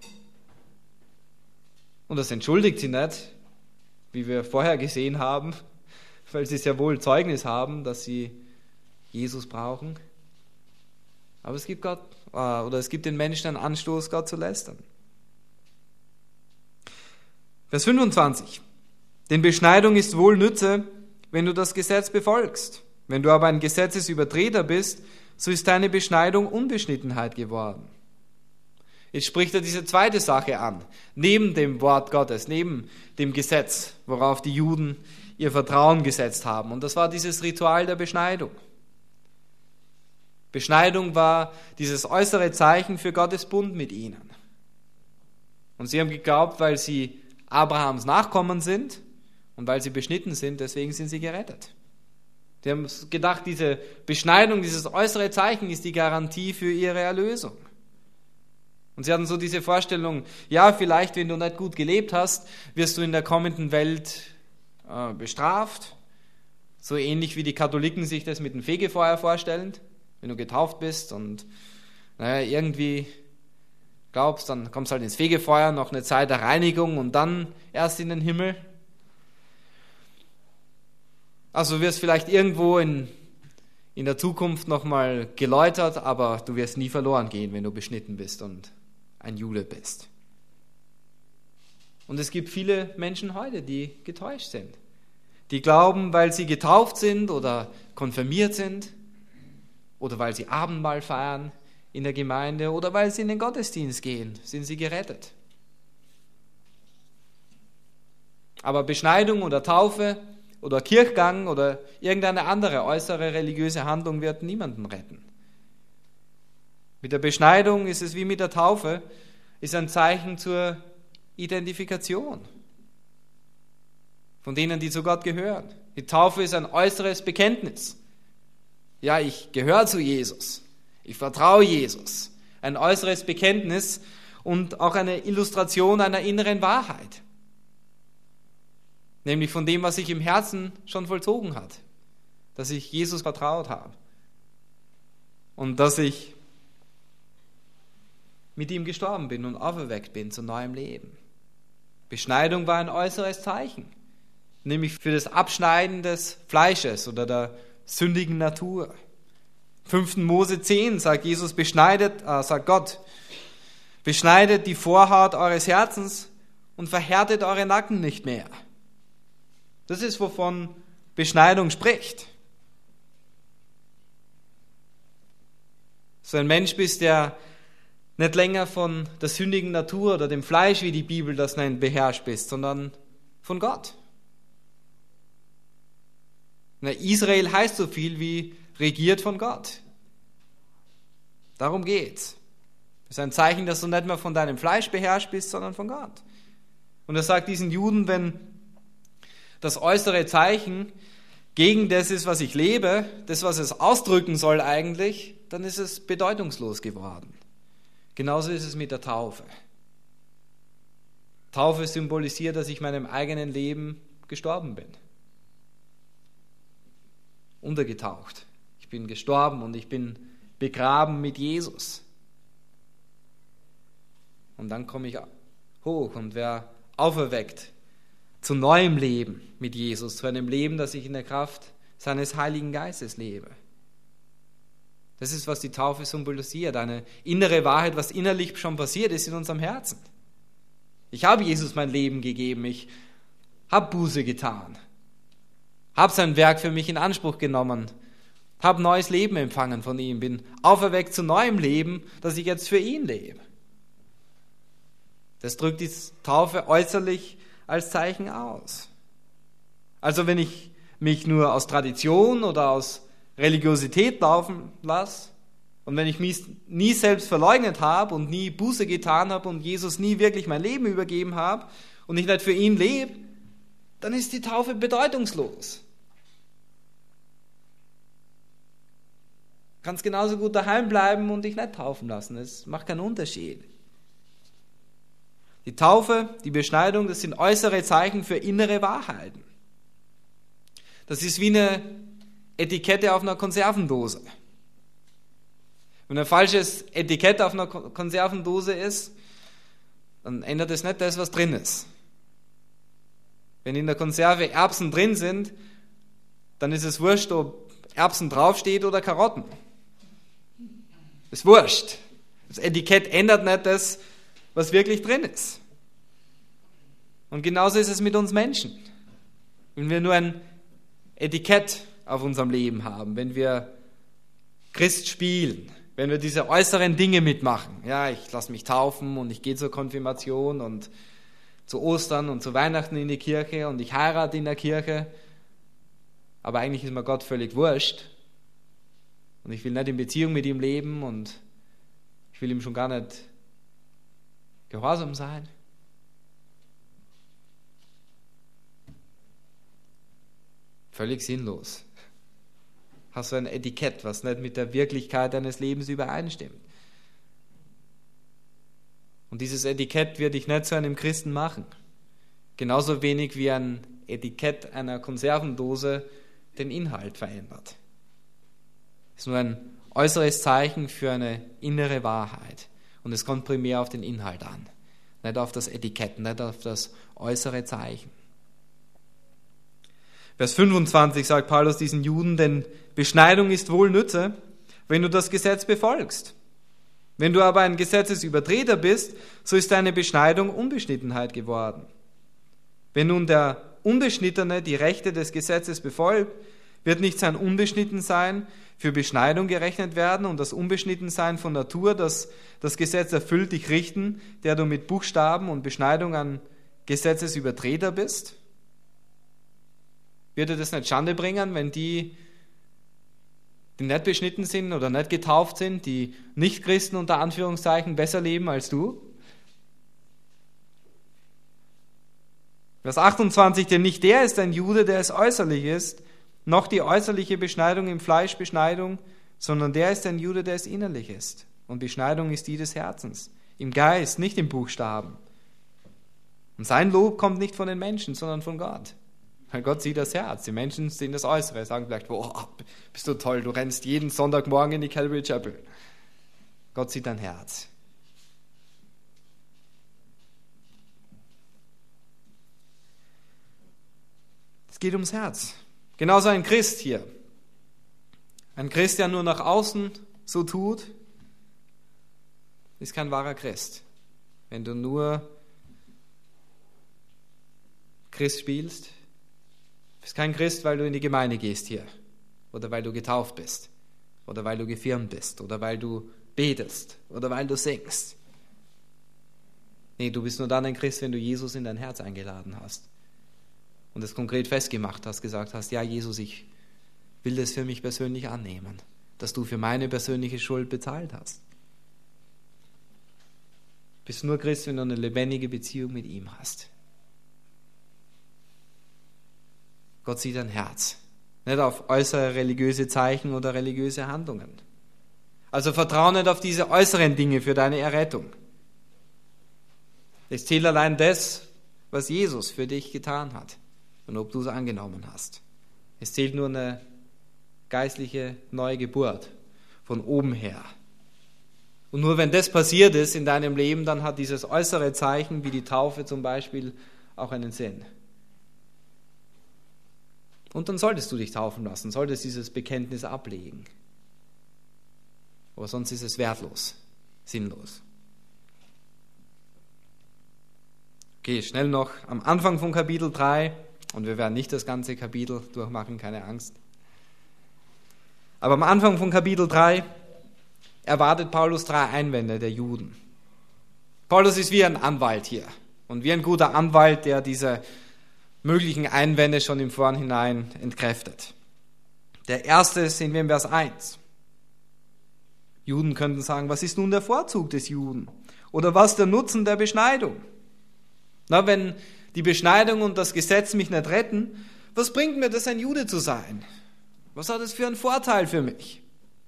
Und das entschuldigt sie nicht, wie wir vorher gesehen haben, weil sie sehr wohl Zeugnis haben, dass sie Jesus brauchen. Aber es gibt den Menschen einen Anstoß, Gott zu lästern. Vers 25. Denn Beschneidung ist wohl Nütze, wenn du das Gesetz befolgst. Wenn du aber ein Gesetzesübertreter bist, so ist deine Beschneidung Unbeschnittenheit geworden. Jetzt spricht er diese zweite Sache an, neben dem Wort Gottes, neben dem Gesetz, worauf die Juden ihr Vertrauen gesetzt haben. Und das war dieses Ritual der Beschneidung. Beschneidung war dieses äußere Zeichen für Gottes Bund mit ihnen. Und sie haben geglaubt, weil sie Abrahams Nachkommen sind und weil sie beschnitten sind, deswegen sind sie gerettet. Die haben gedacht, diese Beschneidung, dieses äußere Zeichen ist die Garantie für ihre Erlösung. Und sie hatten so diese Vorstellung, ja, vielleicht, wenn du nicht gut gelebt hast, wirst du in der kommenden Welt bestraft. So ähnlich wie die Katholiken sich das mit dem Fegefeuer vorstellen. Wenn du getauft bist und irgendwie glaubst, dann kommst du halt ins Fegefeuer, noch eine Zeit der Reinigung und dann erst in den Himmel. Also du wirst vielleicht irgendwo in der Zukunft nochmal geläutert, aber du wirst nie verloren gehen, wenn du beschnitten bist und ein Jude bist. Und es gibt viele Menschen heute, die getäuscht sind. Die glauben, weil sie getauft sind oder konfirmiert sind oder weil sie Abendmahl feiern in der Gemeinde oder weil sie in den Gottesdienst gehen, sind sie gerettet. Aber Beschneidung oder Taufe oder Kirchgang oder irgendeine andere äußere religiöse Handlung wird niemanden retten. Mit der Beschneidung ist es wie mit der Taufe, ist ein Zeichen zur Identifikation von denen, die zu Gott gehören. Die Taufe ist ein äußeres Bekenntnis. Ja, ich gehöre zu Jesus. Ich vertraue Jesus. Ein äußeres Bekenntnis und auch eine Illustration einer inneren Wahrheit. Nämlich von dem, was sich im Herzen schon vollzogen hat. Dass ich Jesus vertraut habe. Und dass ich mit ihm gestorben bin und auferweckt bin zu neuem Leben. Beschneidung war ein äußeres Zeichen. Nämlich für das Abschneiden des Fleisches oder der sündigen Natur. 5. Mose 10 sagt Gott, beschneidet die Vorhaut eures Herzens und verhärtet eure Nacken nicht mehr. Das ist, wovon Beschneidung spricht. So ein Mensch bist, der nicht länger von der sündigen Natur oder dem Fleisch, wie die Bibel das nennt, beherrscht bist, sondern von Gott. Israel heißt so viel wie regiert von Gott. Darum geht's. Das ist ein Zeichen, dass du nicht mehr von deinem Fleisch beherrscht bist, sondern von Gott. Und er sagt diesen Juden, wenn das äußere Zeichen gegen das ist, was ich lebe, das, was es ausdrücken soll eigentlich, dann ist es bedeutungslos geworden. Genauso ist es mit der Taufe. Taufe symbolisiert, dass ich meinem eigenen Leben gestorben bin. Untergetaucht. Ich bin gestorben und ich bin begraben mit Jesus. Und dann komme ich hoch und werde auferweckt zu neuem Leben mit Jesus, zu einem Leben, das ich in der Kraft seines Heiligen Geistes lebe. Das ist, was die Taufe symbolisiert, eine innere Wahrheit, was innerlich schon passiert ist in unserem Herzen. Ich habe Jesus mein Leben gegeben, ich habe Buße getan, habe sein Werk für mich in Anspruch genommen, habe neues Leben empfangen von ihm, bin auferweckt zu neuem Leben, das ich jetzt für ihn lebe. Das drückt die Taufe äußerlich als Zeichen aus. Also wenn ich mich nur aus Tradition oder aus Religiosität taufen lasse und wenn ich mich nie selbst verleugnet habe und nie Buße getan habe und Jesus nie wirklich mein Leben übergeben habe und ich nicht für ihn lebe, dann ist die Taufe bedeutungslos. Du kannst genauso gut daheim bleiben und dich nicht taufen lassen. Es macht keinen Unterschied. Die Taufe, die Beschneidung, das sind äußere Zeichen für innere Wahrheiten. Das ist wie eine Etikette auf einer Konservendose. Wenn ein falsches Etikett auf einer Konservendose ist, dann ändert es nicht das, was drin ist. Wenn in der Konserve Erbsen drin sind, dann ist es wurscht, ob Erbsen draufsteht oder Karotten. Ist wurscht. Das Etikett ändert nicht das, was wirklich drin ist. Und genauso ist es mit uns Menschen. Wenn wir nur ein Etikett auf unserem Leben haben, wenn wir Christ spielen, wenn wir diese äußeren Dinge mitmachen, ja, ich lasse mich taufen und ich gehe zur Konfirmation und zu Ostern und zu Weihnachten in die Kirche und ich heirate in der Kirche, aber eigentlich ist mir Gott völlig wurscht, und ich will nicht in Beziehung mit ihm leben und ich will ihm schon gar nicht gehorsam sein. Völlig sinnlos. Hast du ein Etikett, was nicht mit der Wirklichkeit deines Lebens übereinstimmt. Und dieses Etikett wird dich nicht zu einem Christen machen. Genauso wenig wie ein Etikett einer Konservendose den Inhalt verändert. Es ist nur ein äußeres Zeichen für eine innere Wahrheit. Und es kommt primär auf den Inhalt an. Nicht auf das Etikett, nicht auf das äußere Zeichen. Vers 25 sagt Paulus diesen Juden, denn Beschneidung ist wohl Nütze, wenn du das Gesetz befolgst. Wenn du aber ein Gesetzesübertreter bist, so ist deine Beschneidung Unbeschnittenheit geworden. Wenn nun der Unbeschnittene die Rechte des Gesetzes befolgt, wird nicht sein Unbeschnittensein für Beschneidung gerechnet werden und das Unbeschnittensein von Natur, das das Gesetz erfüllt, dich richten, der du mit Buchstaben und Beschneidung ein Gesetzesübertreter bist? Wird dir das nicht Schande bringen, wenn die nicht beschnitten sind oder nicht getauft sind, die Nicht-Christen unter Anführungszeichen besser leben als du? Vers 28, denn nicht der ist ein Jude, der es äußerlich ist, noch die äußerliche Beschneidung im Fleisch Beschneidung, sondern der ist ein Jude, der es innerlich ist. Und Beschneidung ist die des Herzens, im Geist, nicht im Buchstaben. Und sein Lob kommt nicht von den Menschen, sondern von Gott. Weil Gott sieht das Herz. Die Menschen sehen das Äußere, sagen vielleicht, boah, bist du toll, du rennst jeden Sonntagmorgen in die Calvary Chapel. Gott sieht dein Herz. Es geht ums Herz. Genauso ein Christ hier. Ein Christ, der nur nach außen so tut, ist kein wahrer Christ. Wenn du nur Christ spielst, bist kein Christ, weil du in die Gemeinde gehst hier oder weil du getauft bist oder weil du gefirmt bist oder weil du betest oder weil du singst. Nee, du bist nur dann ein Christ, wenn du Jesus in dein Herz eingeladen hast und es konkret festgemacht hast, gesagt hast, ja Jesus, ich will das für mich persönlich annehmen, dass du für meine persönliche Schuld bezahlt hast. Du bist nur Christ, wenn du eine lebendige Beziehung mit ihm hast. Gott sieht dein Herz, nicht auf äußere religiöse Zeichen oder religiöse Handlungen. Also vertraue nicht auf diese äußeren Dinge für deine Errettung. Es zählt allein das, was Jesus für dich getan hat und ob du es angenommen hast. Es zählt nur eine geistliche neue Geburt von oben her. Und nur wenn das passiert ist in deinem Leben, dann hat dieses äußere Zeichen, wie die Taufe zum Beispiel, auch einen Sinn. Und dann solltest du dich taufen lassen, solltest dieses Bekenntnis ablegen. Aber sonst ist es wertlos, sinnlos. Okay, schnell noch am Anfang von Kapitel 3, und wir werden nicht das ganze Kapitel durchmachen, keine Angst. Aber am Anfang von Kapitel 3 erwartet Paulus 3 Einwände der Juden. Paulus ist wie ein Anwalt hier und wie ein guter Anwalt, der diese möglichen Einwände schon im Vorhinein entkräftet. Der erste sehen wir in Vers 1. Juden könnten sagen, was ist nun der Vorzug des Juden? Oder was der Nutzen der Beschneidung? Na, wenn die Beschneidung und das Gesetz mich nicht retten, was bringt mir das, ein Jude zu sein? Was hat es für einen Vorteil für mich?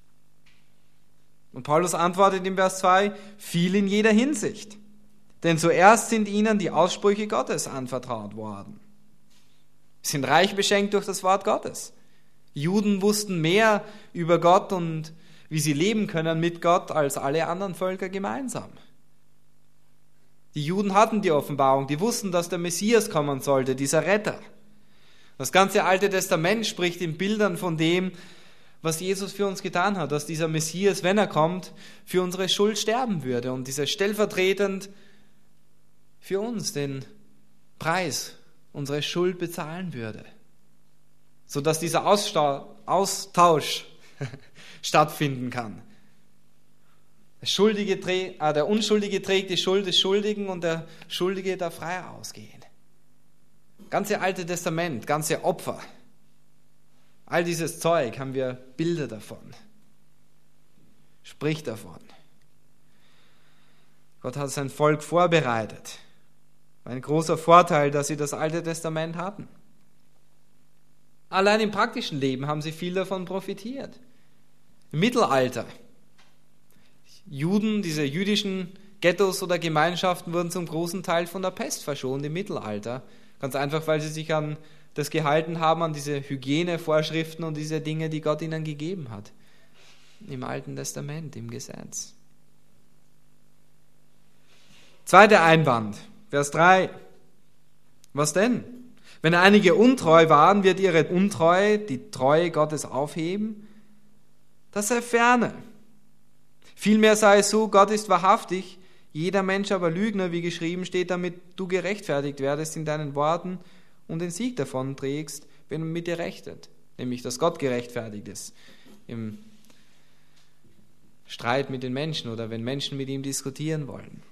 Und Paulus antwortet in Vers 2, viel in jeder Hinsicht. Denn zuerst sind ihnen die Aussprüche Gottes anvertraut worden. Sie sind reich beschenkt durch das Wort Gottes. Juden wussten mehr über Gott und wie sie leben können mit Gott als alle anderen Völker gemeinsam. Die Juden hatten die Offenbarung, die wussten, dass der Messias kommen sollte, dieser Retter. Das ganze Alte Testament spricht in Bildern von dem, was Jesus für uns getan hat, dass dieser Messias, wenn er kommt, für unsere Schuld sterben würde und dieser stellvertretend für uns den Preis unsere Schuld bezahlen würde, sodass dieser Austausch stattfinden kann. Der Unschuldige trägt die Schuld des Schuldigen und der Schuldige darf frei ausgehen. Ganze Alte Testament, ganze Opfer, all dieses Zeug haben wir Bilder davon. spricht davon. Gott hat sein Volk vorbereitet. Ein großer Vorteil, dass sie das Alte Testament hatten. Allein im praktischen Leben haben sie viel davon profitiert. Im Mittelalter, Juden, diese jüdischen Ghettos oder Gemeinschaften wurden zum großen Teil von der Pest verschont im Mittelalter. Ganz einfach, weil sie sich an das gehalten haben, an diese Hygienevorschriften und diese Dinge, die Gott ihnen gegeben hat. Im Alten Testament, im Gesetz. Zweiter Einwand, Vers 3. Was denn? Wenn einige untreu waren, wird ihre Untreue die Treue Gottes aufheben? Das sei ferne. Vielmehr sei es so, Gott ist wahrhaftig, jeder Mensch aber Lügner, wie geschrieben steht, damit du gerechtfertigt werdest in deinen Worten und den Sieg davon trägst, wenn man mit dir rechtet. Nämlich, dass Gott gerechtfertigt ist im Streit mit den Menschen oder wenn Menschen mit ihm diskutieren wollen.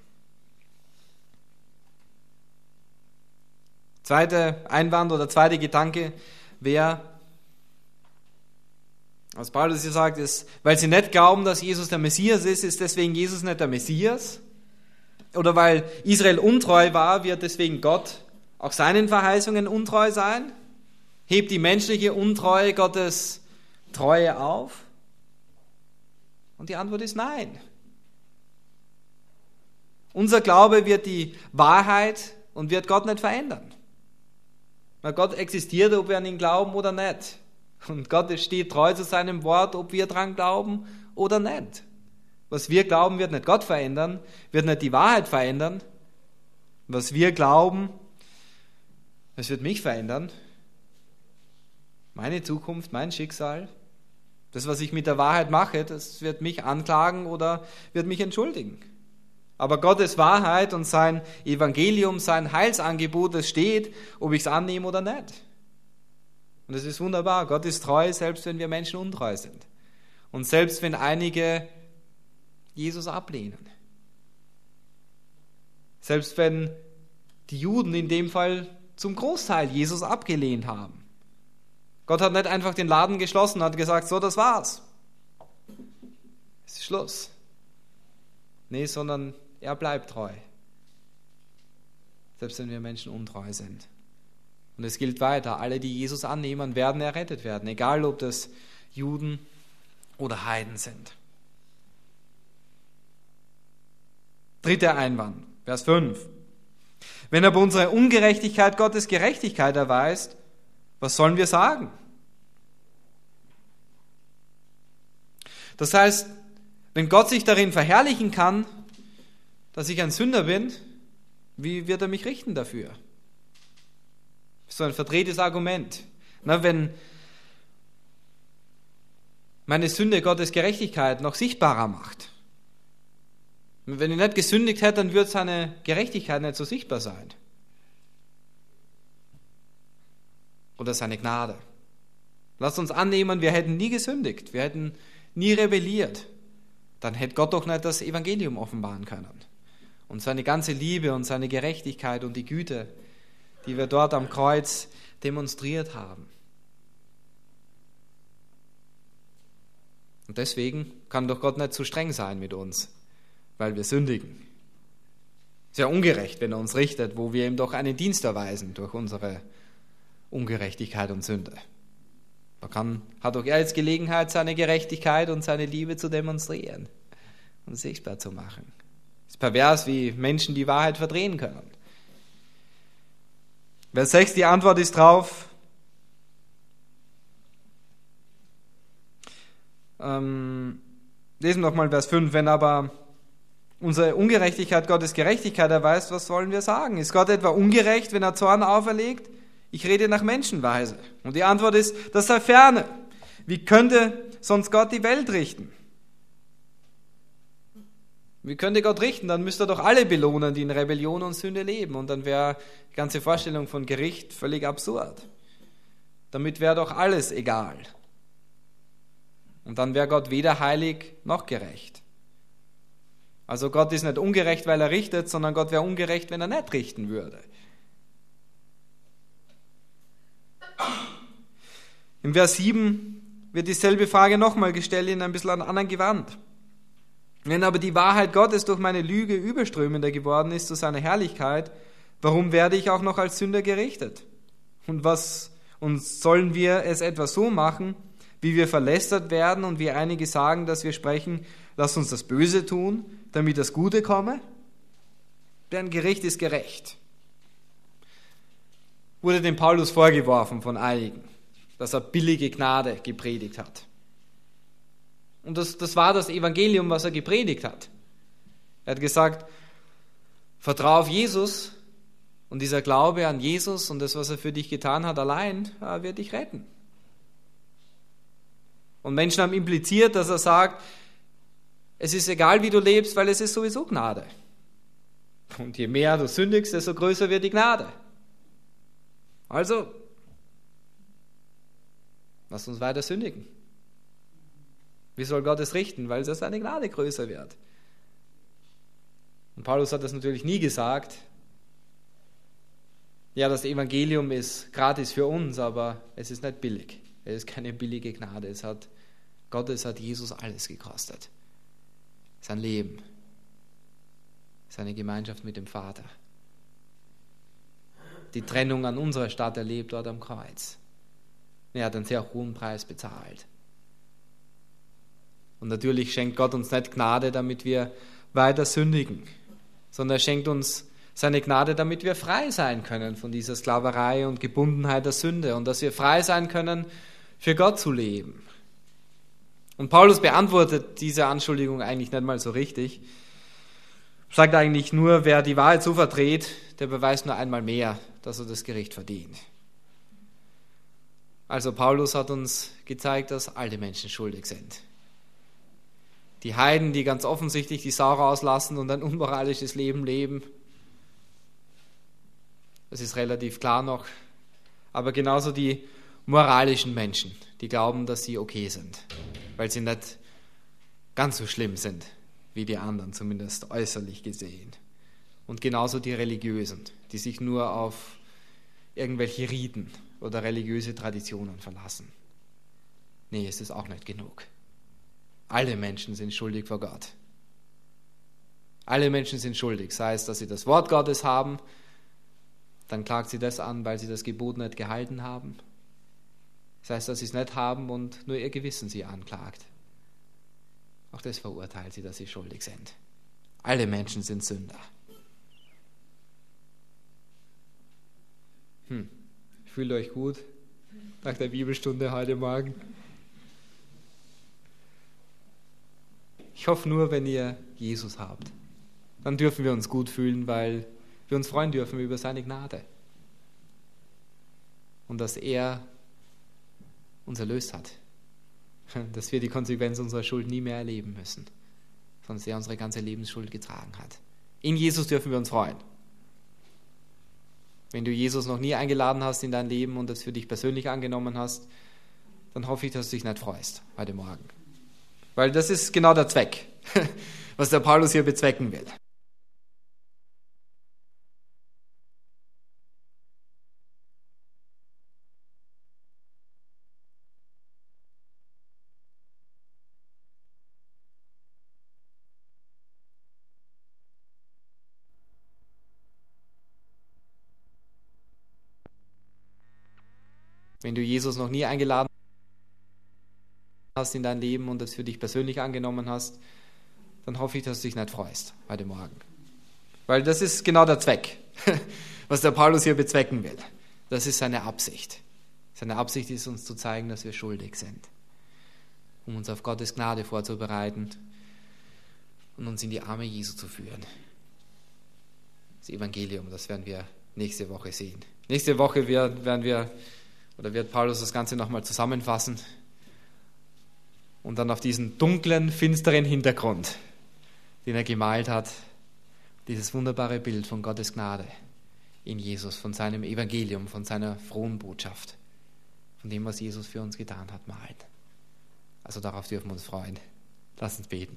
Zweiter Einwand oder zweiter Gedanke wäre, was Paulus hier sagt, ist, weil sie nicht glauben, dass Jesus der Messias ist deswegen Jesus nicht der Messias. Oder weil Israel untreu war, wird deswegen Gott auch seinen Verheißungen untreu sein? Hebt die menschliche Untreue Gottes Treue auf? Und die Antwort ist nein. Unser Glaube wird die Wahrheit und wird Gott nicht verändern. Weil Gott existiert, ob wir an ihn glauben oder nicht. Und Gott steht treu zu seinem Wort, ob wir dran glauben oder nicht. Was wir glauben, wird nicht Gott verändern, wird nicht die Wahrheit verändern. Was wir glauben, es wird mich verändern. Meine Zukunft, mein Schicksal. Das, was ich mit der Wahrheit mache, das wird mich anklagen oder wird mich entschuldigen. Aber Gottes Wahrheit und sein Evangelium, sein Heilsangebot, das steht, ob ich es annehme oder nicht. Und das ist wunderbar. Gott ist treu, selbst wenn wir Menschen untreu sind. Und selbst wenn einige Jesus ablehnen. Selbst wenn die Juden in dem Fall zum Großteil Jesus abgelehnt haben. Gott hat nicht einfach den Laden geschlossen, hat gesagt, so, das war's. Es ist Schluss. Nee, sondern er bleibt treu. Selbst wenn wir Menschen untreu sind. Und es gilt weiter, alle, die Jesus annehmen, werden errettet werden, egal ob das Juden oder Heiden sind. Dritter Einwand, Vers 5. Wenn aber unsere Ungerechtigkeit Gottes Gerechtigkeit erweist, was sollen wir sagen? Das heißt, wenn Gott sich darin verherrlichen kann, dass ich ein Sünder bin, wie wird er mich richten dafür? Das ist so ein verdrehtes Argument. Wenn meine Sünde Gottes Gerechtigkeit noch sichtbarer macht, wenn ich nicht gesündigt hätte, dann würde seine Gerechtigkeit nicht so sichtbar sein. Oder seine Gnade. Lasst uns annehmen, wir hätten nie gesündigt, wir hätten nie rebelliert. Dann hätte Gott doch nicht das Evangelium offenbaren können. Und seine ganze Liebe und seine Gerechtigkeit und die Güte, die wir dort am Kreuz demonstriert haben. Und deswegen kann doch Gott nicht zu streng sein mit uns, weil wir sündigen. Es ist ja ungerecht, wenn er uns richtet, wo wir ihm doch einen Dienst erweisen durch unsere Ungerechtigkeit und Sünde. Da hat doch er jetzt Gelegenheit, seine Gerechtigkeit und seine Liebe zu demonstrieren und sichtbar zu machen. Es ist pervers, wie Menschen die Wahrheit verdrehen können. Vers 6, die Antwort ist drauf. Lesen wir nochmal Vers 5. Wenn aber unsere Ungerechtigkeit Gottes Gerechtigkeit erweist, was sollen wir sagen? Ist Gott etwa ungerecht, wenn er Zorn auferlegt? Ich rede nach Menschenweise. Und die Antwort ist, das sei ferne. Wie könnte sonst Gott die Welt richten? Wie könnte Gott richten? Dann müsste er doch alle belohnen, die in Rebellion und Sünde leben. Und dann wäre die ganze Vorstellung von Gericht völlig absurd. Damit wäre doch alles egal. Und dann wäre Gott weder heilig noch gerecht. Also Gott ist nicht ungerecht, weil er richtet, sondern Gott wäre ungerecht, wenn er nicht richten würde. Im Vers 7 wird dieselbe Frage nochmal gestellt in ein bisschen einem anderen Gewand. Wenn aber die Wahrheit Gottes durch meine Lüge überströmender geworden ist zu seiner Herrlichkeit, warum werde ich auch noch als Sünder gerichtet? Und sollen wir es etwa so machen, wie wir verlästert werden und wie einige sagen, dass wir sprechen, lasst uns das Böse tun, damit das Gute komme? Deren Gericht ist gerecht. Wurde dem Paulus vorgeworfen von einigen, dass er billige Gnade gepredigt hat. Und das war das Evangelium, was er gepredigt hat. Er hat gesagt, vertraue auf Jesus und dieser Glaube an Jesus und das, was er für dich getan hat, allein wird dich retten. Und Menschen haben impliziert, dass er sagt, es ist egal, wie du lebst, weil es ist sowieso Gnade. Und je mehr du sündigst, desto größer wird die Gnade. Also, lass uns weiter sündigen. Wie soll Gott es richten? Weil seine Gnade größer wird. Und Paulus hat das natürlich nie gesagt. Ja, das Evangelium ist gratis für uns, aber es ist nicht billig. Es ist keine billige Gnade. Es hat Jesus alles gekostet. Sein Leben, seine Gemeinschaft mit dem Vater. Die Trennung an unserer Stadt erlebt dort am Kreuz. Er hat einen sehr hohen Preis bezahlt. Und natürlich schenkt Gott uns nicht Gnade, damit wir weiter sündigen, sondern er schenkt uns seine Gnade, damit wir frei sein können von dieser Sklaverei und Gebundenheit der Sünde und dass wir frei sein können, für Gott zu leben. Und Paulus beantwortet diese Anschuldigung eigentlich nicht mal so richtig. Sagt eigentlich nur, wer die Wahrheit so verdreht, der beweist nur einmal mehr, dass er das Gericht verdient. Also Paulus hat uns gezeigt, dass alle Menschen schuldig sind. Die Heiden, die ganz offensichtlich die Sau rauslassen und ein unmoralisches Leben leben, das ist relativ klar noch, aber genauso die moralischen Menschen, die glauben, dass sie okay sind, weil sie nicht ganz so schlimm sind wie die anderen, zumindest äußerlich gesehen. Und genauso die Religiösen, die sich nur auf irgendwelche Riten oder religiöse Traditionen verlassen. Nee, es ist auch nicht genug. Alle Menschen sind schuldig vor Gott. Alle Menschen sind schuldig, sei es, dass sie das Wort Gottes haben, dann klagt sie das an, weil sie das Gebot nicht gehalten haben. Sei es, dass sie es nicht haben und nur ihr Gewissen sie anklagt. Auch das verurteilt sie, dass sie schuldig sind. Alle Menschen sind Sünder. Fühlt euch gut nach der Bibelstunde heute Morgen? Ich hoffe nur, wenn ihr Jesus habt, dann dürfen wir uns gut fühlen, weil wir uns freuen dürfen über seine Gnade. Und dass er uns erlöst hat. Dass wir die Konsequenz unserer Schuld nie mehr erleben müssen, sondern dass er unsere ganze Lebensschuld getragen hat. In Jesus dürfen wir uns freuen. Wenn du Jesus noch nie eingeladen hast in dein Leben und das für dich persönlich angenommen hast, dann hoffe ich, dass du dich nicht freust heute Morgen. Weil das ist genau der Zweck, was der Paulus hier bezwecken will. Wenn du Jesus noch nie eingeladen hast in dein Leben und das für dich persönlich angenommen hast, dann hoffe ich, dass du dich nicht freust heute Morgen. Weil das ist genau der Zweck, was der Paulus hier bezwecken will. Das ist seine Absicht. Seine Absicht ist, uns zu zeigen, dass wir schuldig sind, um uns auf Gottes Gnade vorzubereiten und uns in die Arme Jesu zu führen. Das Evangelium, das werden wir nächste Woche sehen. Nächste Woche wird Paulus das Ganze nochmal zusammenfassen und dann auf diesen dunklen, finsteren Hintergrund, den er gemalt hat, dieses wunderbare Bild von Gottes Gnade in Jesus, von seinem Evangelium, von seiner frohen Botschaft, von dem, was Jesus für uns getan hat, malen. Also darauf dürfen wir uns freuen. Lass uns beten.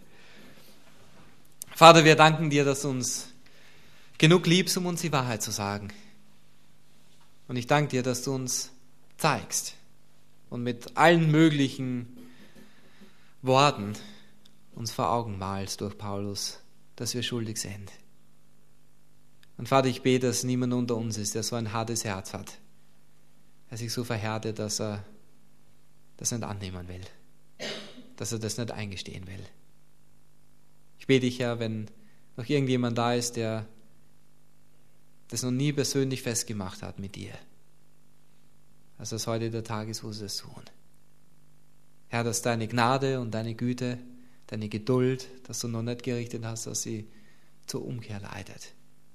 Vater, wir danken dir, dass du uns genug liebst, um uns die Wahrheit zu sagen. Und ich danke dir, dass du uns zeigst und mit allen möglichen Worten uns vor Augen malst durch Paulus, dass wir schuldig sind. Und Vater, ich bete, dass niemand unter uns ist, der so ein hartes Herz hat, der sich so verhärtet, dass er das nicht annehmen will, dass er das nicht eingestehen will. Ich bete dich, Herr, wenn noch irgendjemand da ist, der das noch nie persönlich festgemacht hat mit dir, dass das heute der Tag ist, wo sie es tun. Herr, dass deine Gnade und deine Güte, deine Geduld, dass du noch nicht gerichtet hast, dass sie zur Umkehr leitet.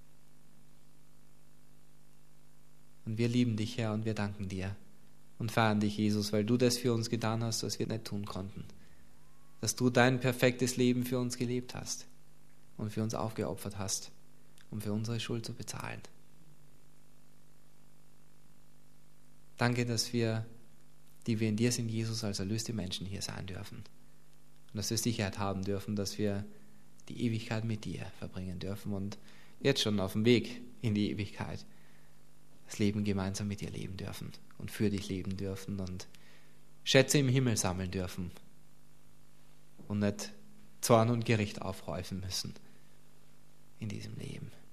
Und wir lieben dich, Herr, und wir danken dir und feiern dich, Jesus, weil du das für uns getan hast, was wir nicht tun konnten. Dass du dein perfektes Leben für uns gelebt hast und für uns aufgeopfert hast, um für unsere Schuld zu bezahlen. Danke, dass wir, die wir in dir sind, Jesus, als erlöste Menschen hier sein dürfen. Und dass wir Sicherheit haben dürfen, dass wir die Ewigkeit mit dir verbringen dürfen und jetzt schon auf dem Weg in die Ewigkeit das Leben gemeinsam mit dir leben dürfen und für dich leben dürfen und Schätze im Himmel sammeln dürfen und nicht Zorn und Gericht aufhäufen müssen in diesem Leben.